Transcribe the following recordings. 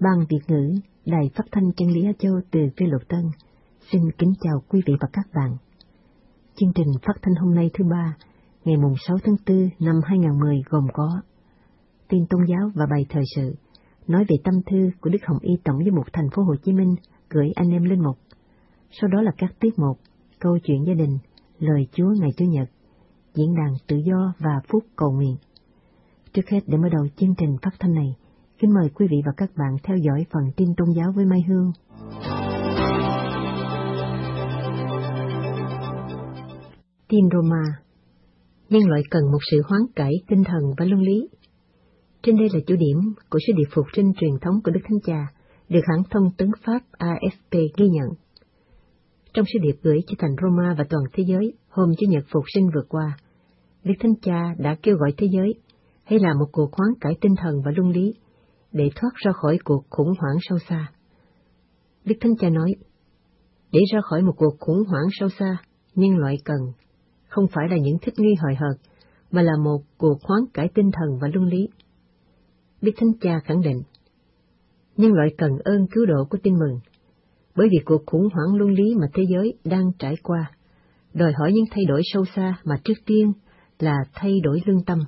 Ban Việt ngữ, Đài Phát thanh Chân lý Á Châu từ Phi Luật Tân, xin kính chào quý vị và các bạn. Chương trình phát thanh hôm nay thứ Ba, ngày 6 tháng 4 năm 2010 gồm có tin tôn giáo và bài thời sự, nói về tâm thư của Đức Hồng Y Tổng giám mục Thành phố Hồ Chí Minh gửi anh em linh mục. Sau đó là các tiết mục, câu chuyện gia đình, lời Chúa ngày Chủ nhật, diễn đàn tự do và phút cầu nguyện. Trước hết, để mở đầu chương trình phát thanh này, kính mời quý vị và các bạn theo dõi phần tin tôn giáo với Mai Hương. Tin Roma. Nhân loại cần một sự hoán cải tinh thần và luân lý. Trên đây là chủ điểm của sứ điệp phục sinh truyền thống của Đức Thánh Cha, được hãng thông tấn Pháp AFP ghi nhận. Trong sứ điệp gửi cho thành Roma và toàn thế giới hôm Chủ nhật phục sinh vừa qua, Đức Thánh Cha đã kêu gọi thế giới hãy làm một cuộc hoán cải tinh thần và luân lý để thoát ra khỏi cuộc khủng hoảng sâu xa. Đức Thánh Cha nói, để ra khỏi một cuộc khủng hoảng sâu xa, nhân loại cần không phải là những thích nghi hời hợt, mà là một cuộc hoán cải tinh thần và luân lý. Đức Thánh Cha khẳng định, nhân loại cần ơn cứu độ của Tin Mừng, bởi vì cuộc khủng hoảng luân lý mà thế giới đang trải qua đòi hỏi những thay đổi sâu xa mà trước tiên là thay đổi lương tâm.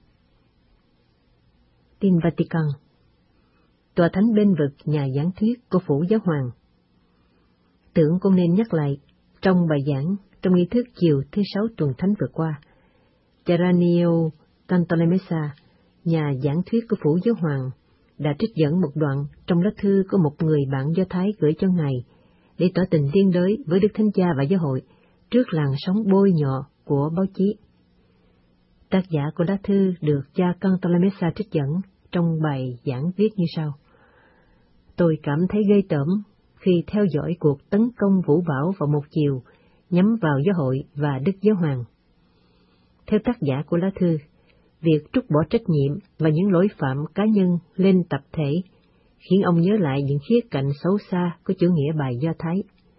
Tin Vatican. Tòa Thánh bên vực nhà giảng thuyết của Phủ Giáo Hoàng. Tưởng cũng nên nhắc lại, trong bài giảng trong nghi thức chiều thứ 6 tuần thánh vừa qua, Geranio Cantalamessa, nhà giảng thuyết của Phủ Giáo Hoàng, đã trích dẫn một đoạn trong lá thư của một người bạn Do Thái gửi cho Ngài để tỏ tình liên đới với Đức Thánh Cha và Giáo hội trước làn sóng bôi nhọ của báo chí. Tác giả của lá thư được cha Cantalamessa trích dẫn trong bài giảng viết như sau: Tôi cảm thấy ghê tởm khi theo dõi cuộc tấn công vũ bão vào một chiều nhắm vào Giáo hội và Đức Giáo Hoàng. Theo tác giả của lá thư, việc trút bỏ trách nhiệm và những lỗi phạm cá nhân lên tập thể khiến ông nhớ lại những khía cạnh xấu xa của chủ nghĩa bài Do Thái.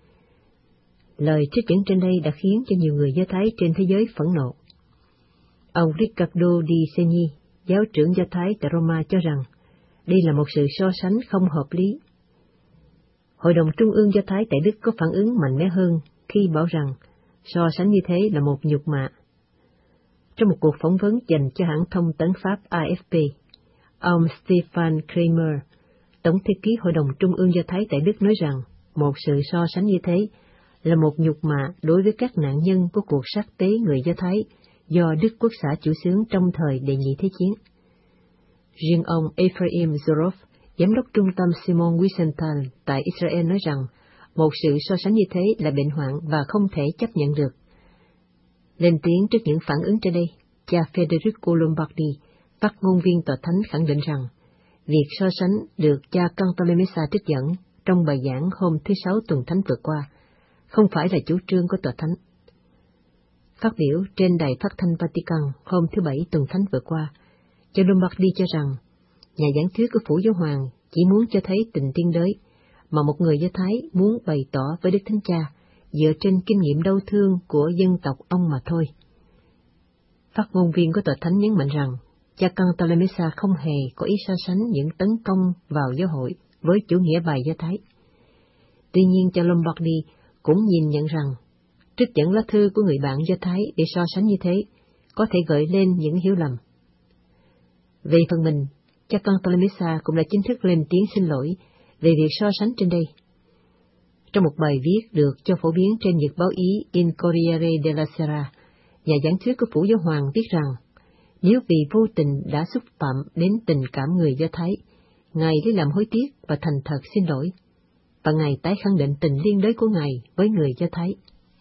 Lời trích dẫn trên đây đã khiến cho nhiều người Do Thái trên thế giới phẫn nộ. Ông Riccardo Di Segni, giáo trưởng Do Thái tại Roma cho rằng đây là một sự so sánh không hợp lý. Hội đồng Trung ương Do Thái tại Đức có phản ứng mạnh mẽ hơn khi bảo rằng so sánh như thế là một nhục mạ. Trong một cuộc phỏng vấn dành cho hãng thông tấn Pháp AFP, ông Stefan Kramer, Tổng thư ký Hội đồng Trung ương Do Thái tại Đức nói rằng một sự so sánh như thế là một nhục mạ đối với các nạn nhân của cuộc sát tế người Do Thái do Đức Quốc xã chủ xướng trong thời Đệ Nhị Thế Chiến. Riêng ông Ephraim Zorov, giám đốc trung tâm Simon Wiesenthal tại Israel nói rằng một sự so sánh như thế là bệnh hoạn và không thể chấp nhận được. Lên tiếng trước những phản ứng trên đây, cha Federico Lombardi, phát ngôn viên tòa thánh khẳng định rằng việc so sánh được cha Cantalamessa trích dẫn trong bài giảng hôm thứ 6 tuần thánh vừa qua không phải là chủ trương của tòa thánh. Phát biểu trên đài phát thanh Vatican hôm thứ 7 tuần thánh vừa qua, cha Lombardi cho rằng nhà giảng thuyết của Phủ Giáo Hoàng chỉ muốn cho thấy tình tiên đới mà một người Do Thái muốn bày tỏ với Đức Thánh Cha dựa trên kinh nghiệm đau thương của dân tộc ông mà thôi. Phát ngôn viên của tòa thánh nhấn mạnh rằng cha Cantalamessa không hề có ý so sánh những tấn công vào giáo hội với chủ nghĩa bài Do Thái. Tuy nhiên, cha Lombardi cũng nhìn nhận rằng trích dẫn lá thư của người bạn Do Thái để so sánh như thế có thể gợi lên những hiểu lầm. Về phần mình, cha Cantalamessa cũng đã chính thức lên tiếng xin lỗi về việc so sánh trên đây. Trong một bài viết được cho phổ biến trên nhật báo Ý Il Corriere della Sera, nhà giảng thuyết của Phủ Giáo Hoàng viết rằng nếu vì vô tình đã xúc phạm đến tình cảm người Do Thái, Ngài lấy làm hối tiếc và thành thật xin lỗi, và Ngài tái khẳng định tình liên đới của Ngài với người Do Thái.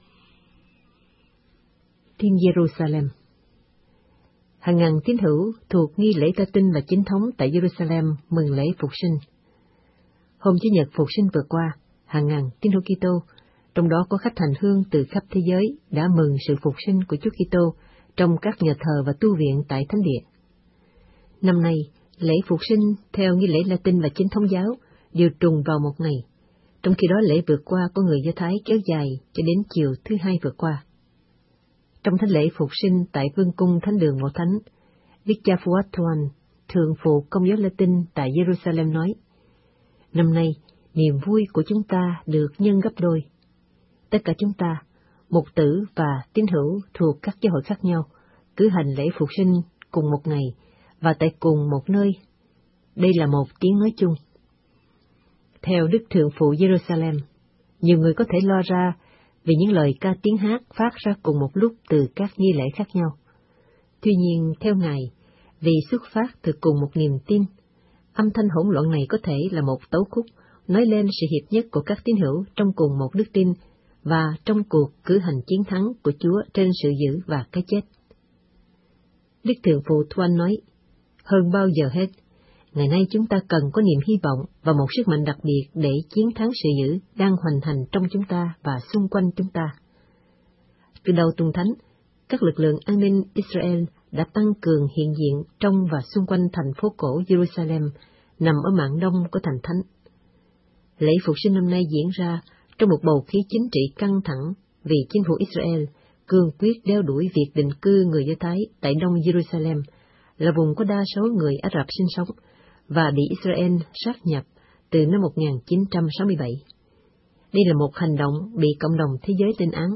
Tin Jerusalem. Hàng ngàn tín hữu thuộc nghi lễ Latin và chính thống tại Jerusalem mừng lễ Phục sinh. Hôm Chủ nhật Phục sinh vừa qua, hàng ngàn tín hữu Kitô, trong đó có khách hành hương từ khắp thế giới, đã mừng sự phục sinh của Chúa Kitô trong các nhà thờ và tu viện tại Thánh Địa. Năm nay, lễ Phục sinh theo nghi lễ Latin và chính thống giáo đều trùng vào một ngày, trong khi đó lễ vượt qua của người Do Thái kéo dài cho đến chiều thứ Hai vừa qua. Trong thánh lễ Phục sinh tại Vương cung Thánh đường Mộ Thánh, Victor Fuatuan, thượng phụ Công giáo Latin tại Jerusalem nói, Năm nay, niềm vui của chúng ta được nhân gấp đôi. Tất cả chúng ta, mục tử và tín hữu thuộc các giáo hội khác nhau, cử hành lễ phục sinh cùng một ngày và tại cùng một nơi. Đây là một tiếng nói chung. Theo Đức Thượng phụ Jerusalem, nhiều người có thể lo ra vì những lời ca tiếng hát phát ra cùng một lúc từ các nghi lễ khác nhau. Tuy nhiên, theo Ngài, vì xuất phát từ cùng một niềm tin, âm thanh hỗn loạn này có thể là một tấu khúc nói lên sự hiệp nhất của các tín hữu trong cùng một đức tin và trong cuộc cử hành chiến thắng của Chúa trên sự dữ và cái chết. Đức Thượng phụ Thoan nói, hơn bao giờ hết, ngày nay chúng ta cần có niềm hy vọng và một sức mạnh đặc biệt để chiến thắng sự dữ đang hoành hành trong chúng ta và xung quanh chúng ta. Từ đầu tuần thánh, các lực lượng an ninh Israel đã tăng cường hiện diện trong và xung quanh thành phố cổ Jerusalem, nằm ở mạn đông của thành thánh. Lễ phục sinh năm nay diễn ra trong một bầu khí chính trị căng thẳng vì chính phủ Israel cương quyết đeo đuổi việc định cư người Do Thái tại đông Jerusalem, là vùng có đa số người Ả Rập sinh sống và bị Israel sát nhập từ năm 1967. Đây là một hành động bị cộng đồng thế giới lên án.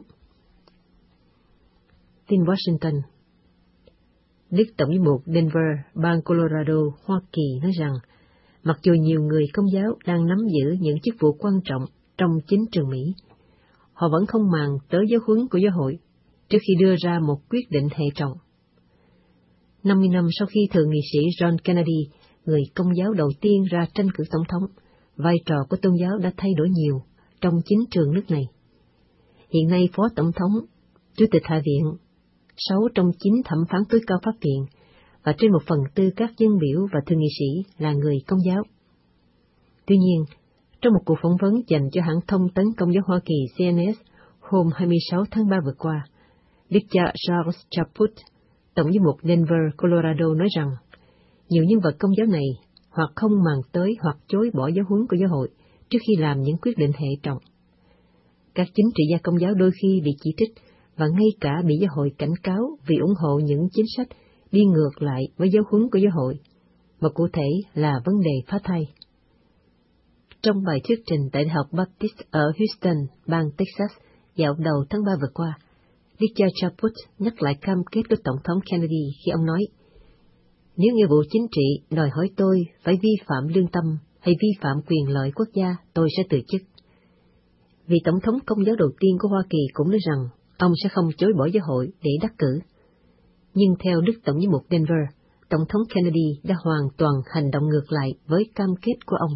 Tin Washington. Đức Tổng giám mục Denver, bang Colorado, Hoa Kỳ nói rằng, mặc dù nhiều người Công giáo đang nắm giữ những chức vụ quan trọng trong chính trường Mỹ, họ vẫn không màng tới giáo huấn của giáo hội trước khi đưa ra một quyết định hệ trọng. 50 năm sau khi thượng nghị sĩ John Kennedy, người Công giáo đầu tiên ra tranh cử tổng thống, vai trò của tôn giáo đã thay đổi nhiều trong chính trường nước này. Hiện nay, Phó Tổng thống, Chủ tịch Hạ viện, 6 trong 9 thẩm phán tối cao Pháp viện và trên 1/4 các dân biểu và thượng nghị sĩ là người Công giáo. Tuy nhiên, trong một cuộc phỏng vấn dành cho hãng thông tấn Công giáo Hoa Kỳ CNS hôm 26 tháng 3 vừa qua, Đức cha Charles Chaput, Tổng giám mục Denver, Colorado nói rằng, nhiều nhân vật Công giáo này hoặc không màng tới hoặc chối bỏ giáo huấn của giáo hội trước khi làm những quyết định hệ trọng. Các chính trị gia Công giáo đôi khi bị chỉ trích và ngay cả bị giáo hội cảnh cáo vì ủng hộ những chính sách đi ngược lại với giáo huấn của giáo hội, mà cụ thể là vấn đề phá thai. Trong bài thuyết trình tại Đại học Baptist ở Houston, bang Texas, dạo đầu tháng 3 vừa qua, Đức cha Chaput nhắc lại cam kết của Tổng thống Kennedy khi ông nói, nếu nghĩa vụ chính trị đòi hỏi tôi phải vi phạm lương tâm hay vi phạm quyền lợi quốc gia, tôi sẽ từ chức. Vị Tổng thống Công giáo đầu tiên của Hoa Kỳ cũng nói rằng ông sẽ không chối bỏ giáo hội để đắc cử. Nhưng theo Đức Tổng giám mục Denver, Tổng thống Kennedy đã hoàn toàn hành động ngược lại với cam kết của ông.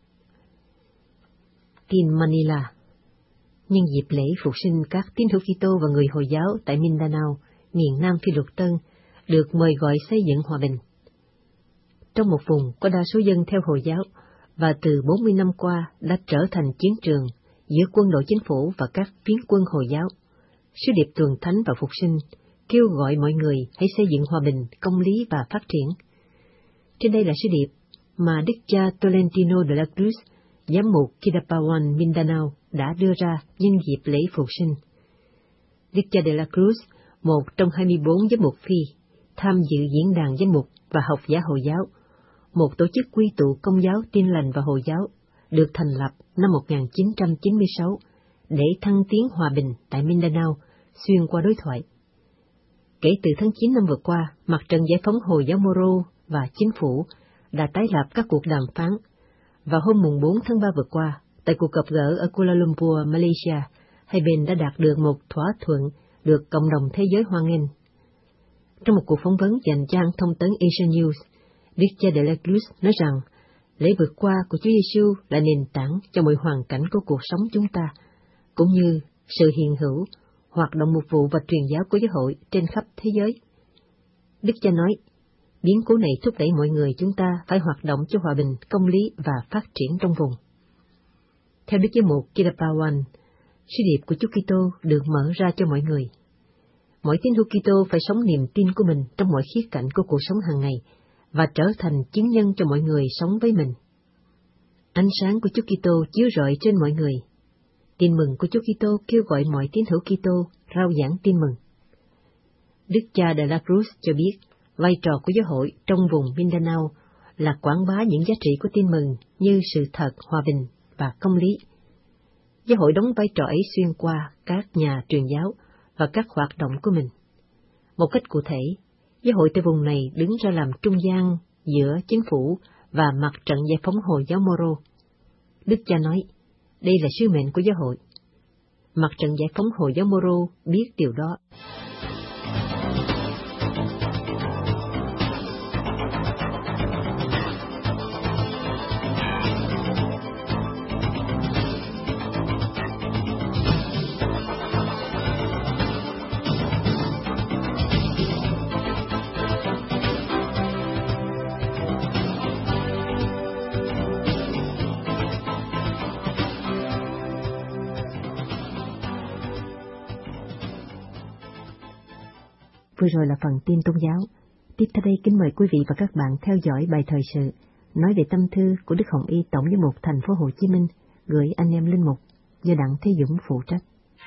Tin Manila. Nhân dịp lễ phục sinh các tín hữu Kitô và người Hồi giáo tại Mindanao, miền Nam Phi Luật Tân, được mời gọi xây dựng hòa bình. Trong một vùng có đa số dân theo Hồi giáo, và từ 40 năm qua đã trở thành chiến trường giữa quân đội chính phủ và các phiến quân Hồi giáo, sứ điệp tuần thánh và phục sinh kêu gọi mọi người hãy xây dựng hòa bình, công lý và phát triển. Trên đây là sứ điệp mà Đức cha Tolentino de la Cruz, giám mục Kidapawan, Mindanao đã đưa ra nhân dịp lễ phục sinh. Đức cha de la Cruz, một trong 24 giám mục Phi, tham dự diễn đàn giám mục và học giả Hồi giáo, một tổ chức quy tụ Công giáo, Tin lành và Hồi giáo, được thành lập năm 1996 để thăng tiến hòa bình tại Mindanao xuyên qua đối thoại. Kể từ tháng 9 năm vừa qua, Mặt trận Giải phóng Hồi giáo Moro và chính phủ đã tái lập các cuộc đàm phán, và hôm mùng 4 tháng 3 vừa qua, tại cuộc gặp gỡ ở Kuala Lumpur, Malaysia, hai bên đã đạt được một thỏa thuận được cộng đồng thế giới hoan nghênh. Trong một cuộc phỏng vấn dành cho hãng thông tấn Asian News, Đức cha de la Cruz nói rằng lễ vượt qua của Chúa Giêsu là nền tảng cho mọi hoàn cảnh của cuộc sống chúng ta, cũng như sự hiện hữu, hoạt động mục vụ và truyền giáo của giáo hội trên khắp thế giới. Đức cha nói, biến cố này thúc đẩy mọi người chúng ta phải hoạt động cho hòa bình, công lý và phát triển trong vùng. Theo Đức Giám mục Kidapawan, sứ điệp của Chúa Kitô được mở ra cho mọi người. Mỗi tín hữu Kitô phải sống niềm tin của mình trong mọi khía cạnh của cuộc sống hàng ngày và trở thành chứng nhân cho mọi người sống với mình. Ánh sáng của Chúa Kitô chiếu rọi trên mọi người. Tin mừng của Chúa Kitô kêu gọi mọi tín hữu Kitô rao giảng tin mừng. Đức cha de la Cruz cho biết vai trò của giáo hội trong vùng Mindanao là quảng bá những giá trị của tin mừng như sự thật, hòa bình và công lý. Giáo hội đóng vai trò ấy xuyên qua các nhà truyền giáo và các hoạt động của mình. Một cách cụ thể, giáo hội tại vùng này đứng ra làm trung gian giữa chính phủ và mặt trận giải phóng Hồi giáo Moro. Đức cha nói, đây là sứ mệnh của giáo hội. Mặt trận giải phóng Hồi giáo Moro biết điều đó. Vừa rồi là phần tin tôn giáo. Tiếp theo đây kính mời quý vị và các bạn theo dõi bài thời sự nói về tâm thư của Đức Hồng Y Tổng giám mục thành phố Hồ Chí Minh gửi anh em linh mục do Đặng Thế Dũng phụ trách.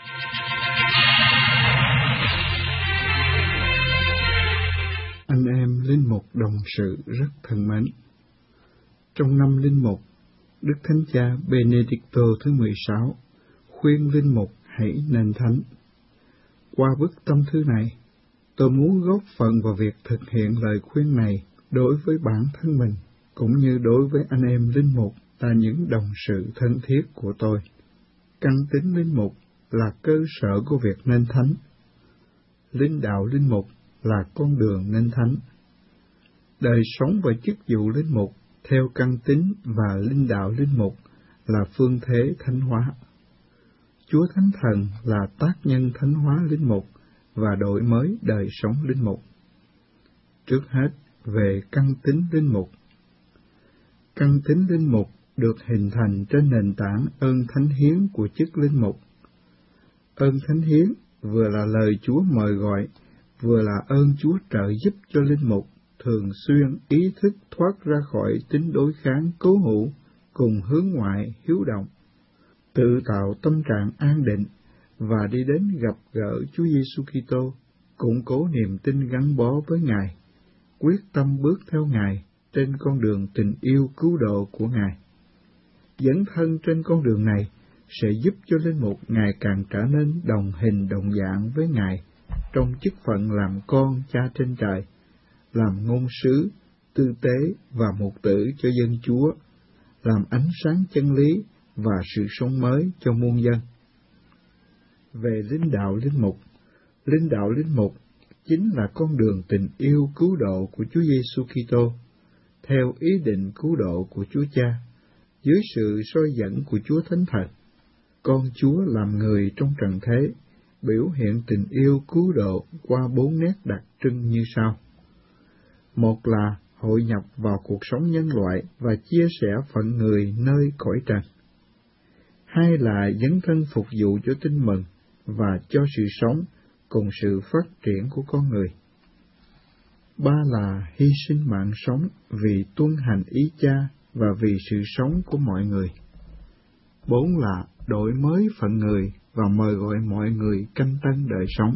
Anh em linh mục đồng sự rất thân mến. Trong năm linh mục, Đức Thánh Cha Benedicto thứ 16 khuyên linh mục hãy nên thánh. Qua bức tâm thư này, tôi muốn góp phần vào việc thực hiện lời khuyên này đối với bản thân mình, cũng như đối với anh em linh mục là những đồng sự thân thiết của tôi. Căn tính linh mục là cơ sở của việc nên thánh. Linh đạo linh mục là con đường nên thánh. Đời sống và chức vụ linh mục theo căn tính và linh đạo linh mục là phương thế thánh hóa. Chúa Thánh Thần là tác nhân thánh hóa linh mục và đổi mới đời sống linh mục. Trước hết, về căn tính linh mục. Căn tính linh mục được hình thành trên nền tảng ơn thánh hiến của chức linh mục. Ơn thánh hiến vừa là lời Chúa mời gọi, vừa là ơn Chúa trợ giúp cho linh mục thường xuyên ý thức thoát ra khỏi tính đối kháng cố hữu cùng hướng ngoại hiếu động, tự tạo tâm trạng an định và đi đến gặp gỡ Chúa Giêsu Kitô, củng cố niềm tin gắn bó với Ngài, quyết tâm bước theo Ngài trên con đường tình yêu cứu độ của Ngài. Dấn thân trên con đường này sẽ giúp cho linh mục ngày càng trở nên đồng hình đồng dạng với Ngài trong chức phận làm con Cha trên trời, làm ngôn sứ, tư tế và mục tử cho dân Chúa, làm ánh sáng chân lý và sự sống mới cho muôn dân. Về linh đạo linh mục chính là con đường tình yêu cứu độ của Chúa Giêsu Kitô, theo ý định cứu độ của Chúa Cha, dưới sự soi dẫn của Chúa Thánh Thần. Con Chúa làm người trong trần thế, biểu hiện tình yêu cứu độ qua 4 nét đặc trưng như sau. Một là hội nhập vào cuộc sống nhân loại và chia sẻ phận người nơi cõi trần. Hai là dấn thân phục vụ cho tin mừng và cho sự sống cùng sự phát triển của con người. Ba là hy sinh mạng sống vì tuân hành ý Cha và vì sự sống của mọi người. Bốn là đổi mới phận người và mời gọi mọi người canh tân đời sống.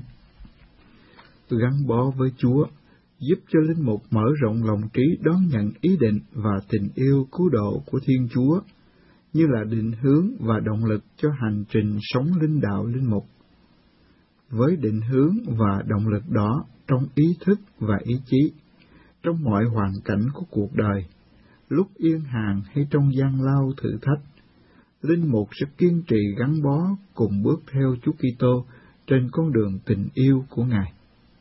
Gắn bó với Chúa, giúp cho linh mục mở rộng lòng trí đón nhận ý định và tình yêu cứu độ của Thiên Chúa, như là định hướng và động lực cho hành trình sống linh đạo linh mục. Với định hướng và động lực đó trong ý thức và ý chí, trong mọi hoàn cảnh của cuộc đời, lúc yên hàng hay trong gian lao thử thách, linh mục sẽ kiên trì gắn bó cùng bước theo Chúa Kitô trên con đường tình yêu của Ngài.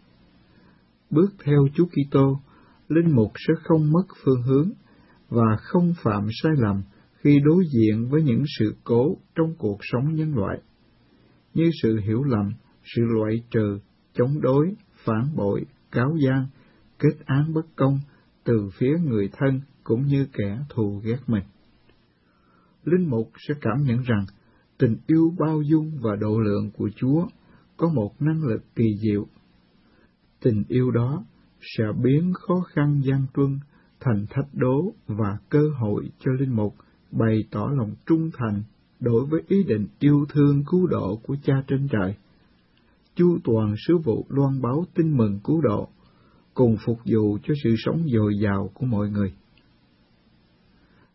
Bước theo Chúa Kitô, linh mục sẽ không mất phương hướng và không phạm sai lầm khi đối diện với những sự cố trong cuộc sống nhân loại, như sự hiểu lầm, sự loại trừ, chống đối, phản bội, cáo gian, kết án bất công từ phía người thân cũng như kẻ thù ghét mình. Linh mục sẽ cảm nhận rằng tình yêu bao dung và độ lượng của Chúa có một năng lực kỳ diệu. Tình yêu đó sẽ biến khó khăn gian truân thành thách đố và cơ hội cho linh mục bày tỏ lòng trung thành đối với ý định yêu thương cứu độ của Cha trên trời, chu toàn sứ vụ loan báo tin mừng cứu độ, cùng phục vụ cho sự sống dồi dào của mọi người.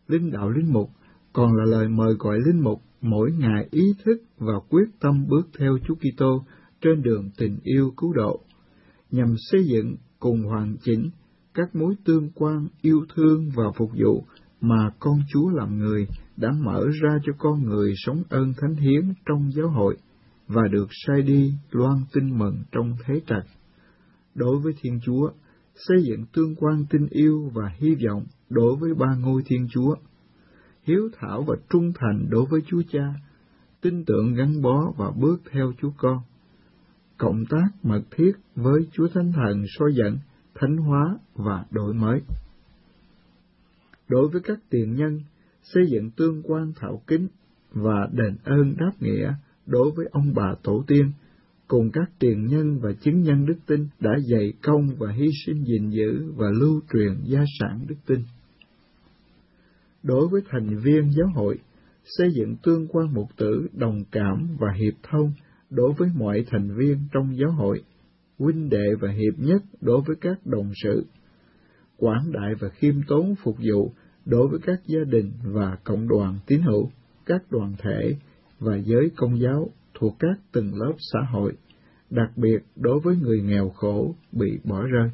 Linh đạo linh mục còn là lời mời gọi linh mục mỗi ngày ý thức và quyết tâm bước theo Chúa Kitô trên đường tình yêu cứu độ, nhằm xây dựng cùng hoàn chỉnh các mối tương quan yêu thương và phục vụ mà con Chúa làm người đã mở ra cho con người sống ơn thánh hiến trong giáo hội và được sai đi loan tin mừng trong thế trạch. Đối với Thiên Chúa, xây dựng tương quan tin yêu và hy vọng đối với ba ngôi Thiên Chúa, hiếu thảo và trung thành đối với Chúa Cha, tin tưởng gắn bó và bước theo Chúa Con, cộng tác mật thiết với Chúa Thánh Thần soi dẫn, thánh hóa và đổi mới. Đối với các tiền nhân, xây dựng tương quan thảo kính và đền ơn đáp nghĩa đối với ông bà tổ tiên, cùng các tiền nhân và chứng nhân đức tin đã dày công và hy sinh gìn giữ và lưu truyền gia sản đức tin. Đối với thành viên giáo hội, xây dựng tương quan mục tử đồng cảm và hiệp thông đối với mọi thành viên trong giáo hội, huynh đệ và hiệp nhất đối với các đồng sự, quảng đại và khiêm tốn phục vụ đối với các gia đình và cộng đoàn tín hữu, các đoàn thể và giới công giáo thuộc các tầng lớp xã hội, đặc biệt đối với người nghèo khổ bị bỏ rơi.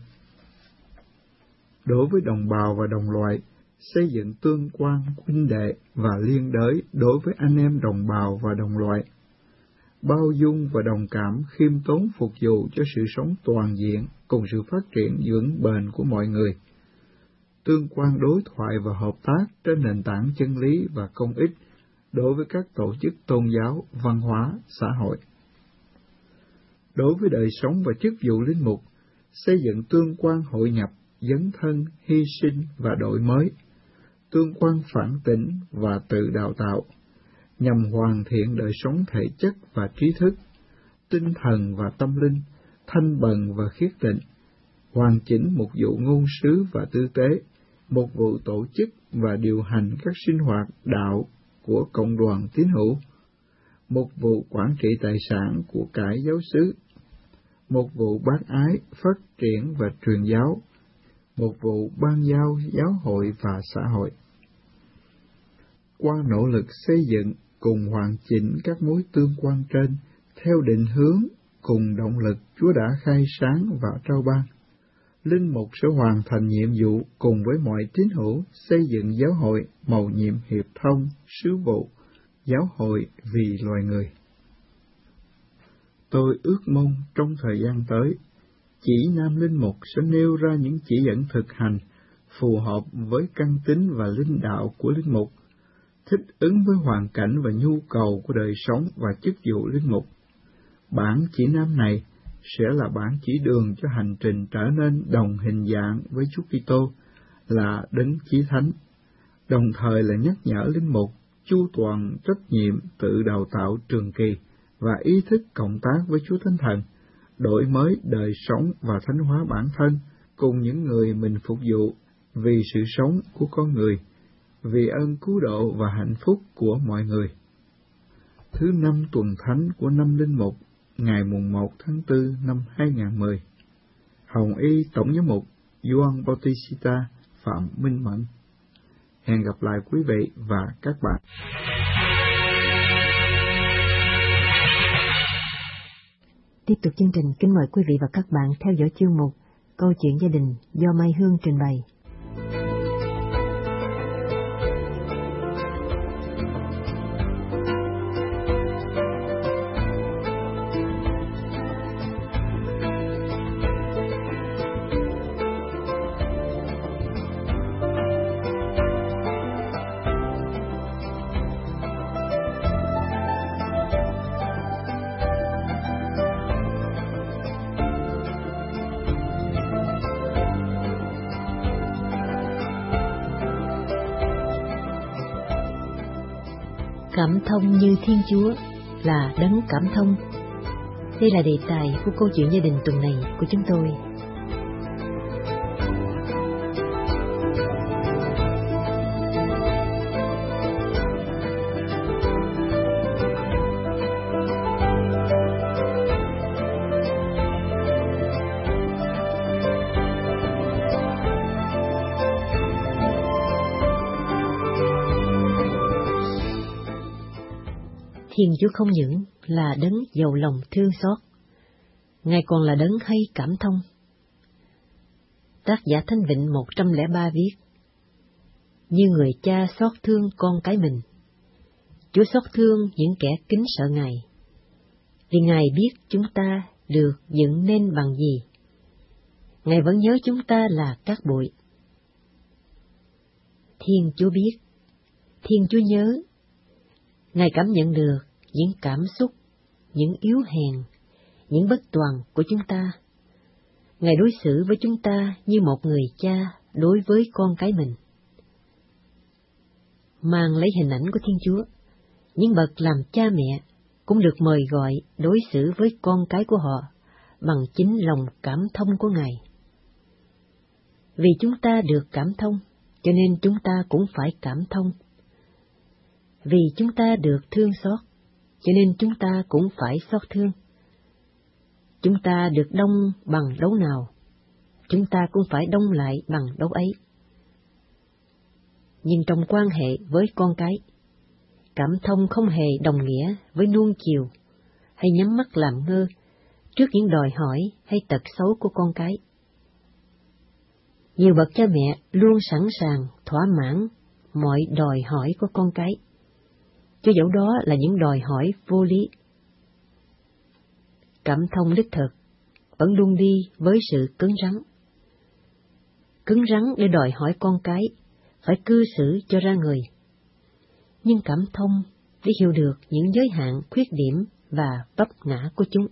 Đối với đồng bào và đồng loại, xây dựng tương quan huynh đệ và liên đới đối với anh em đồng bào và đồng loại, bao dung và đồng cảm khiêm tốn phục vụ cho sự sống toàn diện cùng sự phát triển vững bền của mọi người, tương quan đối thoại và hợp tác trên nền tảng chân lý và công ích đối với các tổ chức tôn giáo, văn hóa, xã hội. Đối với đời sống và chức vụ linh mục, xây dựng tương quan hội nhập, dấn thân, hy sinh và đổi mới, tương quan phản tỉnh và tự đào tạo, nhằm hoàn thiện đời sống thể chất và trí thức, tinh thần và tâm linh, thanh bần và khiết tịnh, hoàn chỉnh một vụ ngôn sứ và tư tế, một vụ tổ chức và điều hành các sinh hoạt đạo của cộng đoàn tín hữu, một vụ quản trị tài sản của cải giáo xứ, một vụ bác ái, phát triển và truyền giáo, một vụ ban giao giáo hội và xã hội. Qua nỗ lực xây dựng cùng hoàn chỉnh các mối tương quan trên, theo định hướng cùng động lực Chúa đã khai sáng và trao ban, linh mục sẽ hoàn thành nhiệm vụ cùng với mọi tín hữu xây dựng giáo hội mầu nhiệm hiệp thông, sứ vụ, giáo hội vì loài người. Tôi ước mong trong thời gian tới, chỉ nam linh mục sẽ nêu ra những chỉ dẫn thực hành phù hợp với căn tính và linh đạo của linh mục, thích ứng với hoàn cảnh và nhu cầu của đời sống và chức vụ linh mục. Bản chỉ nam này sẽ là bản chỉ đường cho hành trình trở nên đồng hình dạng với Chúa Kitô là Đấng Chí Thánh, đồng thời là nhắc nhở linh mục chu toàn trách nhiệm tự đào tạo trường kỳ và ý thức cộng tác với Chúa Thánh Thần, đổi mới đời sống và thánh hóa bản thân cùng những người mình phục vụ vì sự sống của con người, vì ơn cứu độ và hạnh phúc của mọi người. Thứ 5 tuần thánh của năm linh mục, ngày mùng 1 tháng 4 năm 2010. Hồng Y Tổng giám mục Gioan Bautista Phạm Minh Mẫn. Hẹn gặp lại quý vị và các bạn. Tiếp tục chương trình, kính mời quý vị và các bạn theo dõi chương mục Câu chuyện gia đình do Mai Hương trình bày. Cảm thông như Thiên Chúa là đấng cảm thông. Đây là đề tài của câu chuyện gia đình tuần này của chúng tôi. Thiên Chúa không những là đấng giàu lòng thương xót, Ngài còn là đấng hay cảm thông. Tác giả Thánh Vịnh 103 viết: Như người cha xót thương con cái mình, Chúa xót thương những kẻ kính sợ Ngài, vì Ngài biết chúng ta được dựng nên bằng gì. Ngài vẫn nhớ chúng ta là cát bụi. Thiên Chúa biết, Thiên Chúa nhớ. Ngài cảm nhận được những cảm xúc, những yếu hèn, những bất toàn của chúng ta. Ngài đối xử với chúng ta như một người cha đối với con cái mình. Mang lấy hình ảnh của Thiên Chúa, những bậc làm cha mẹ cũng được mời gọi đối xử với con cái của họ bằng chính lòng cảm thông của Ngài. Vì chúng ta được cảm thông, cho nên chúng ta cũng phải cảm thông. Vì chúng ta được thương xót, cho nên chúng ta cũng phải xót thương. Chúng ta được đông bằng đấu nào, chúng ta cũng phải đông lại bằng đấu ấy. Nhưng trong quan hệ với con cái, cảm thông không hề đồng nghĩa với nuông chiều hay nhắm mắt làm ngơ trước những đòi hỏi hay tật xấu của con cái. Nhiều bậc cha mẹ luôn sẵn sàng thỏa mãn mọi đòi hỏi của con cái, cho dẫu đó là những đòi hỏi vô lý. Cảm thông đích thực vẫn luôn đi với sự cứng rắn. Cứng rắn để đòi hỏi con cái phải cư xử cho ra người. Nhưng cảm thông để hiểu được những giới hạn, khuyết điểm và vấp ngã của chúng.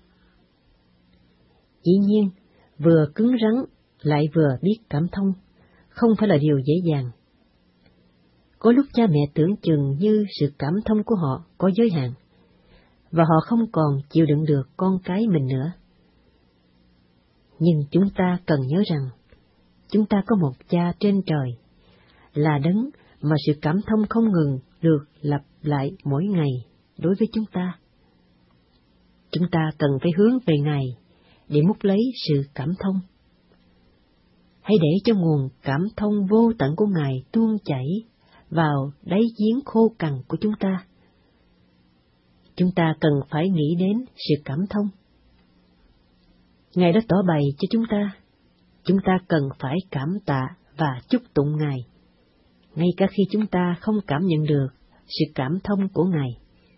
Dĩ nhiên, vừa cứng rắn lại vừa biết cảm thông không phải là điều dễ dàng. Có lúc cha mẹ tưởng chừng như sự cảm thông của họ có giới hạn, và họ không còn chịu đựng được con cái mình nữa. Nhưng chúng ta cần nhớ rằng, chúng ta có một cha trên trời, là đấng mà sự cảm thông không ngừng được lặp lại mỗi ngày đối với chúng ta. Chúng ta cần phải hướng về Ngài để múc lấy sự cảm thông. Hãy để cho nguồn cảm thông vô tận của Ngài tuôn chảy vào đáy giếng khô cằn của chúng ta. Chúng ta cần phải nghĩ đến sự cảm thông. Ngài đã tỏ bày cho chúng ta cần phải cảm tạ và chúc tụng Ngài, ngay cả khi chúng ta không cảm nhận được sự cảm thông của Ngài.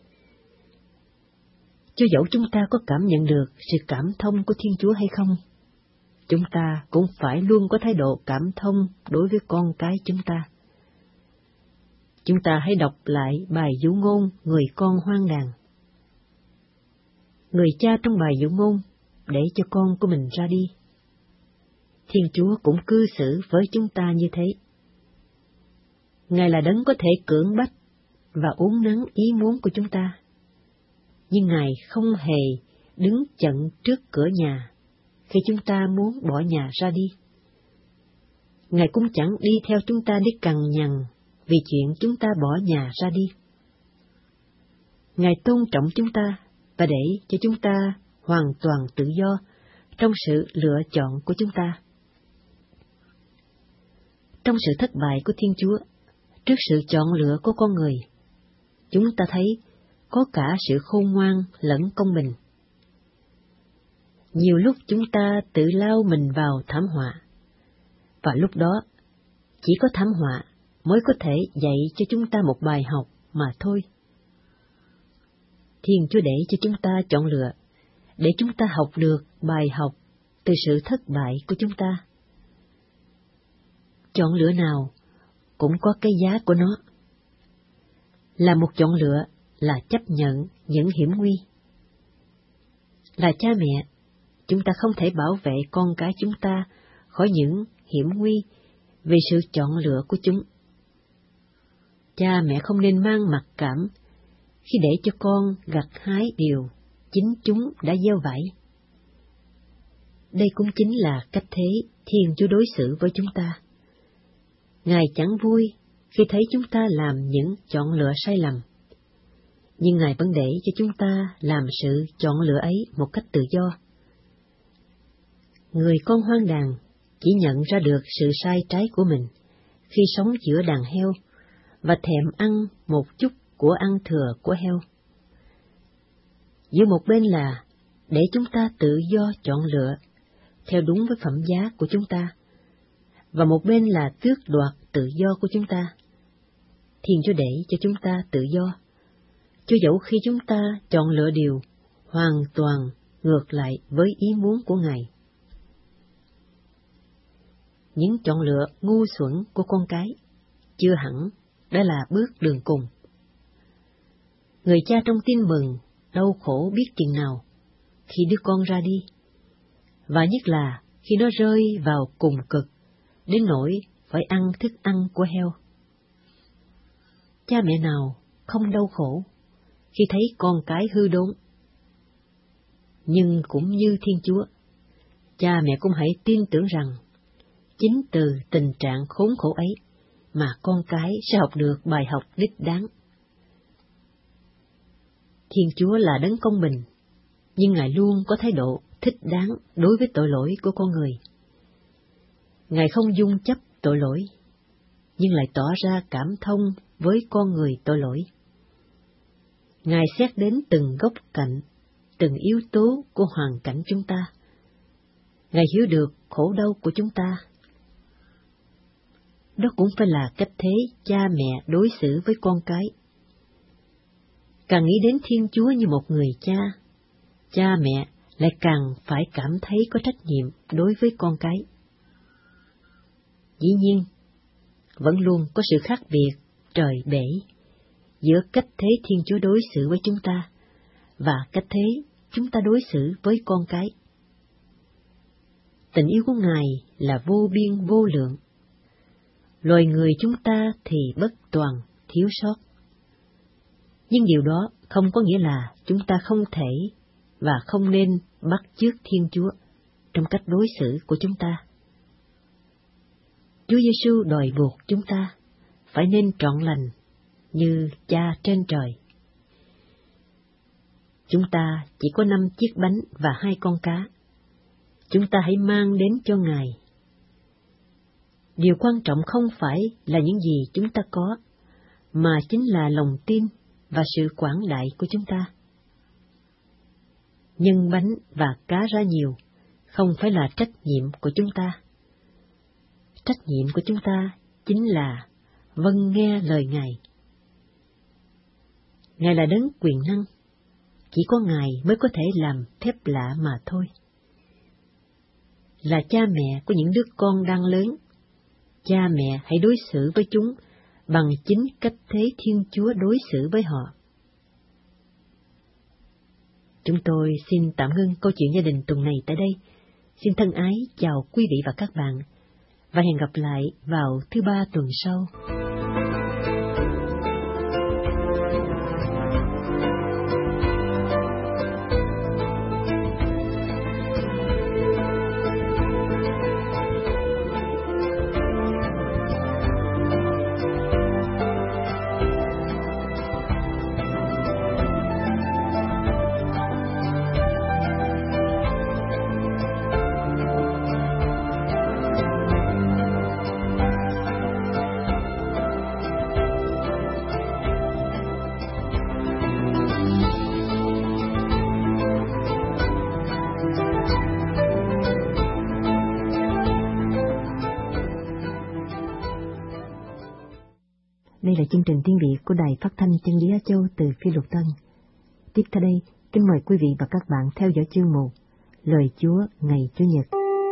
Cho dẫu chúng ta có cảm nhận được sự cảm thông của Thiên Chúa hay không, chúng ta cũng phải luôn có thái độ cảm thông đối với con cái chúng ta. Chúng ta hãy đọc lại bài dụ ngôn người con hoang đàn. Người cha trong bài dụ ngôn để cho con của mình ra đi. Thiên Chúa cũng cư xử với chúng ta như thế. Ngài là đấng có thể cưỡng bách và uốn nắn ý muốn của chúng ta. Nhưng Ngài không hề đứng chặn trước cửa nhà khi chúng ta muốn bỏ nhà ra đi. Ngài cũng chẳng đi theo chúng ta để cằn nhằn vì chuyện chúng ta bỏ nhà ra đi. Ngài tôn trọng chúng ta và để cho chúng ta hoàn toàn tự do trong sự lựa chọn của chúng ta. Trong sự thất bại của Thiên Chúa, trước sự chọn lựa của con người, chúng ta thấy có cả sự khôn ngoan lẫn công bình. Nhiều lúc chúng ta tự lao mình vào thảm họa, và lúc đó chỉ có thảm họa mới có thể dạy cho chúng ta một bài học mà thôi. Thiên Chúa để cho chúng ta chọn lựa, để chúng ta học được bài học từ sự thất bại của chúng ta. Chọn lựa nào cũng có cái giá của nó. Là một chọn lựa là chấp nhận những hiểm nguy. Là cha mẹ, chúng ta không thể bảo vệ con cái chúng ta khỏi những hiểm nguy vì sự chọn lựa của chúng. Cha mẹ không nên mang mặc cảm khi để cho con gặt hái điều chính chúng đã gieo vải. Đây cũng chính là cách thế Thiên Chúa đối xử với chúng ta. Ngài chẳng vui khi thấy chúng ta làm những chọn lựa sai lầm, nhưng Ngài vẫn để cho chúng ta làm sự chọn lựa ấy một cách tự do. Người con hoang đàn chỉ nhận ra được sự sai trái của mình khi sống giữa đàn heo và thèm ăn một chút của ăn thừa của heo. Giữa một bên là để chúng ta tự do chọn lựa theo đúng với phẩm giá của chúng ta, và một bên là tước đoạt tự do của chúng ta. Thiên Chúa để cho chúng ta tự do, cho dẫu khi chúng ta chọn lựa điều hoàn toàn ngược lại với ý muốn của Ngài. Những chọn lựa ngu xuẩn của con cái chưa hẳn đã là bước đường cùng. Người cha trong tin mừng đau khổ biết chừng nào khi đứa con ra đi, và nhất là khi nó rơi vào cùng cực, đến nỗi phải ăn thức ăn của heo. Cha mẹ nào không đau khổ khi thấy con cái hư đốn? Nhưng cũng như Thiên Chúa, cha mẹ cũng hãy tin tưởng rằng chính từ tình trạng khốn khổ ấy mà con cái sẽ học được bài học đích đáng. Thiên Chúa là đấng công bình, nhưng Ngài luôn có thái độ thích đáng đối với tội lỗi của con người. Ngài không dung chấp tội lỗi, nhưng lại tỏ ra cảm thông với con người tội lỗi. Ngài xét đến từng góc cạnh, từng yếu tố của hoàn cảnh chúng ta. Ngài hiểu được khổ đau của chúng ta. Đó cũng phải là cách thế cha mẹ đối xử với con cái. Càng nghĩ đến Thiên Chúa như một người cha, cha mẹ lại càng phải cảm thấy có trách nhiệm đối với con cái. Dĩ nhiên, vẫn luôn có sự khác biệt trời bể giữa cách thế Thiên Chúa đối xử với chúng ta và cách thế chúng ta đối xử với con cái. Tình yêu của Ngài là vô biên vô lượng. Loài người chúng ta thì bất toàn, thiếu sót. Nhưng điều đó không có nghĩa là chúng ta không thể và không nên bắt chước Thiên Chúa trong cách đối xử của chúng ta. Chúa Giêsu đòi buộc chúng ta phải nên trọn lành như Cha trên trời. Chúng ta chỉ có 5 chiếc bánh và 2 con cá. Chúng ta hãy mang đến cho Ngài. Điều quan trọng không phải là những gì chúng ta có, mà chính là lòng tin và sự quảng đại của chúng ta. Nhân bánh và cá ra nhiều không phải là trách nhiệm của chúng ta. Trách nhiệm của chúng ta chính là vâng nghe lời Ngài. Ngài là đấng quyền năng, chỉ có Ngài mới có thể làm phép lạ mà thôi. Là cha mẹ của những đứa con đang lớn, cha mẹ hãy đối xử với chúng bằng chính cách thế Thiên Chúa đối xử với họ. Chúng tôi xin tạm ngưng câu chuyện gia đình tuần này tại đây. Xin thân ái chào quý vị và các bạn, và hẹn gặp lại vào thứ Ba tuần sau. Đây là chương trình tiếng Việt của Đài Phát thanh Chân lý Á Châu từ Phi Luật Tân. Tiếp theo đây, kính mời quý vị và các bạn theo dõi chương mục Lời Chúa ngày Chủ nhật.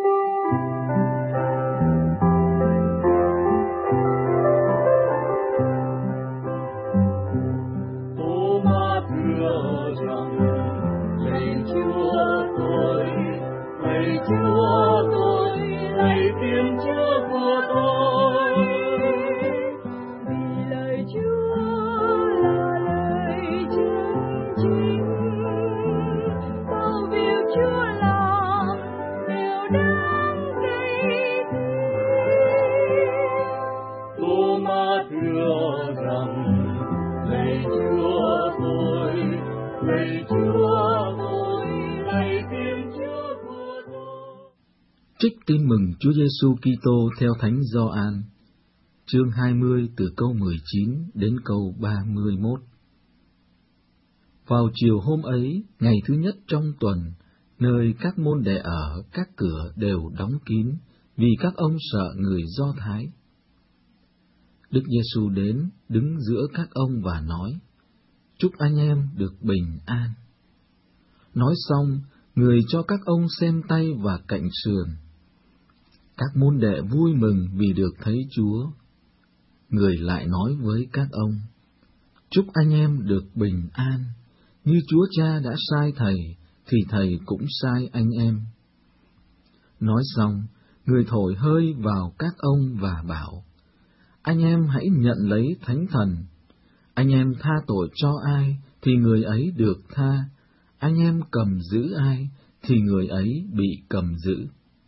Trích tin mừng Chúa Giêsu Kitô theo Thánh Gioan, chương 20 từ câu 19 đến câu 31. Vào chiều hôm ấy, ngày thứ nhất trong tuần, nơi các môn đệ ở, các cửa đều đóng kín, vì các ông sợ người Do Thái. Đức Giêsu đến, đứng giữa các ông và nói, chúc anh em được bình an. Nói xong, người cho các ông xem tay và cạnh sườn. Các môn đệ vui mừng vì được thấy Chúa. Người lại nói với các ông, chúc anh em được bình an, như Chúa Cha đã sai Thầy, thì Thầy cũng sai anh em. Nói xong, người thổi hơi vào các ông và bảo, anh em hãy nhận lấy Thánh Thần. Anh em tha tội cho ai, thì người ấy được tha. Anh em cầm giữ ai, thì người ấy bị cầm giữ.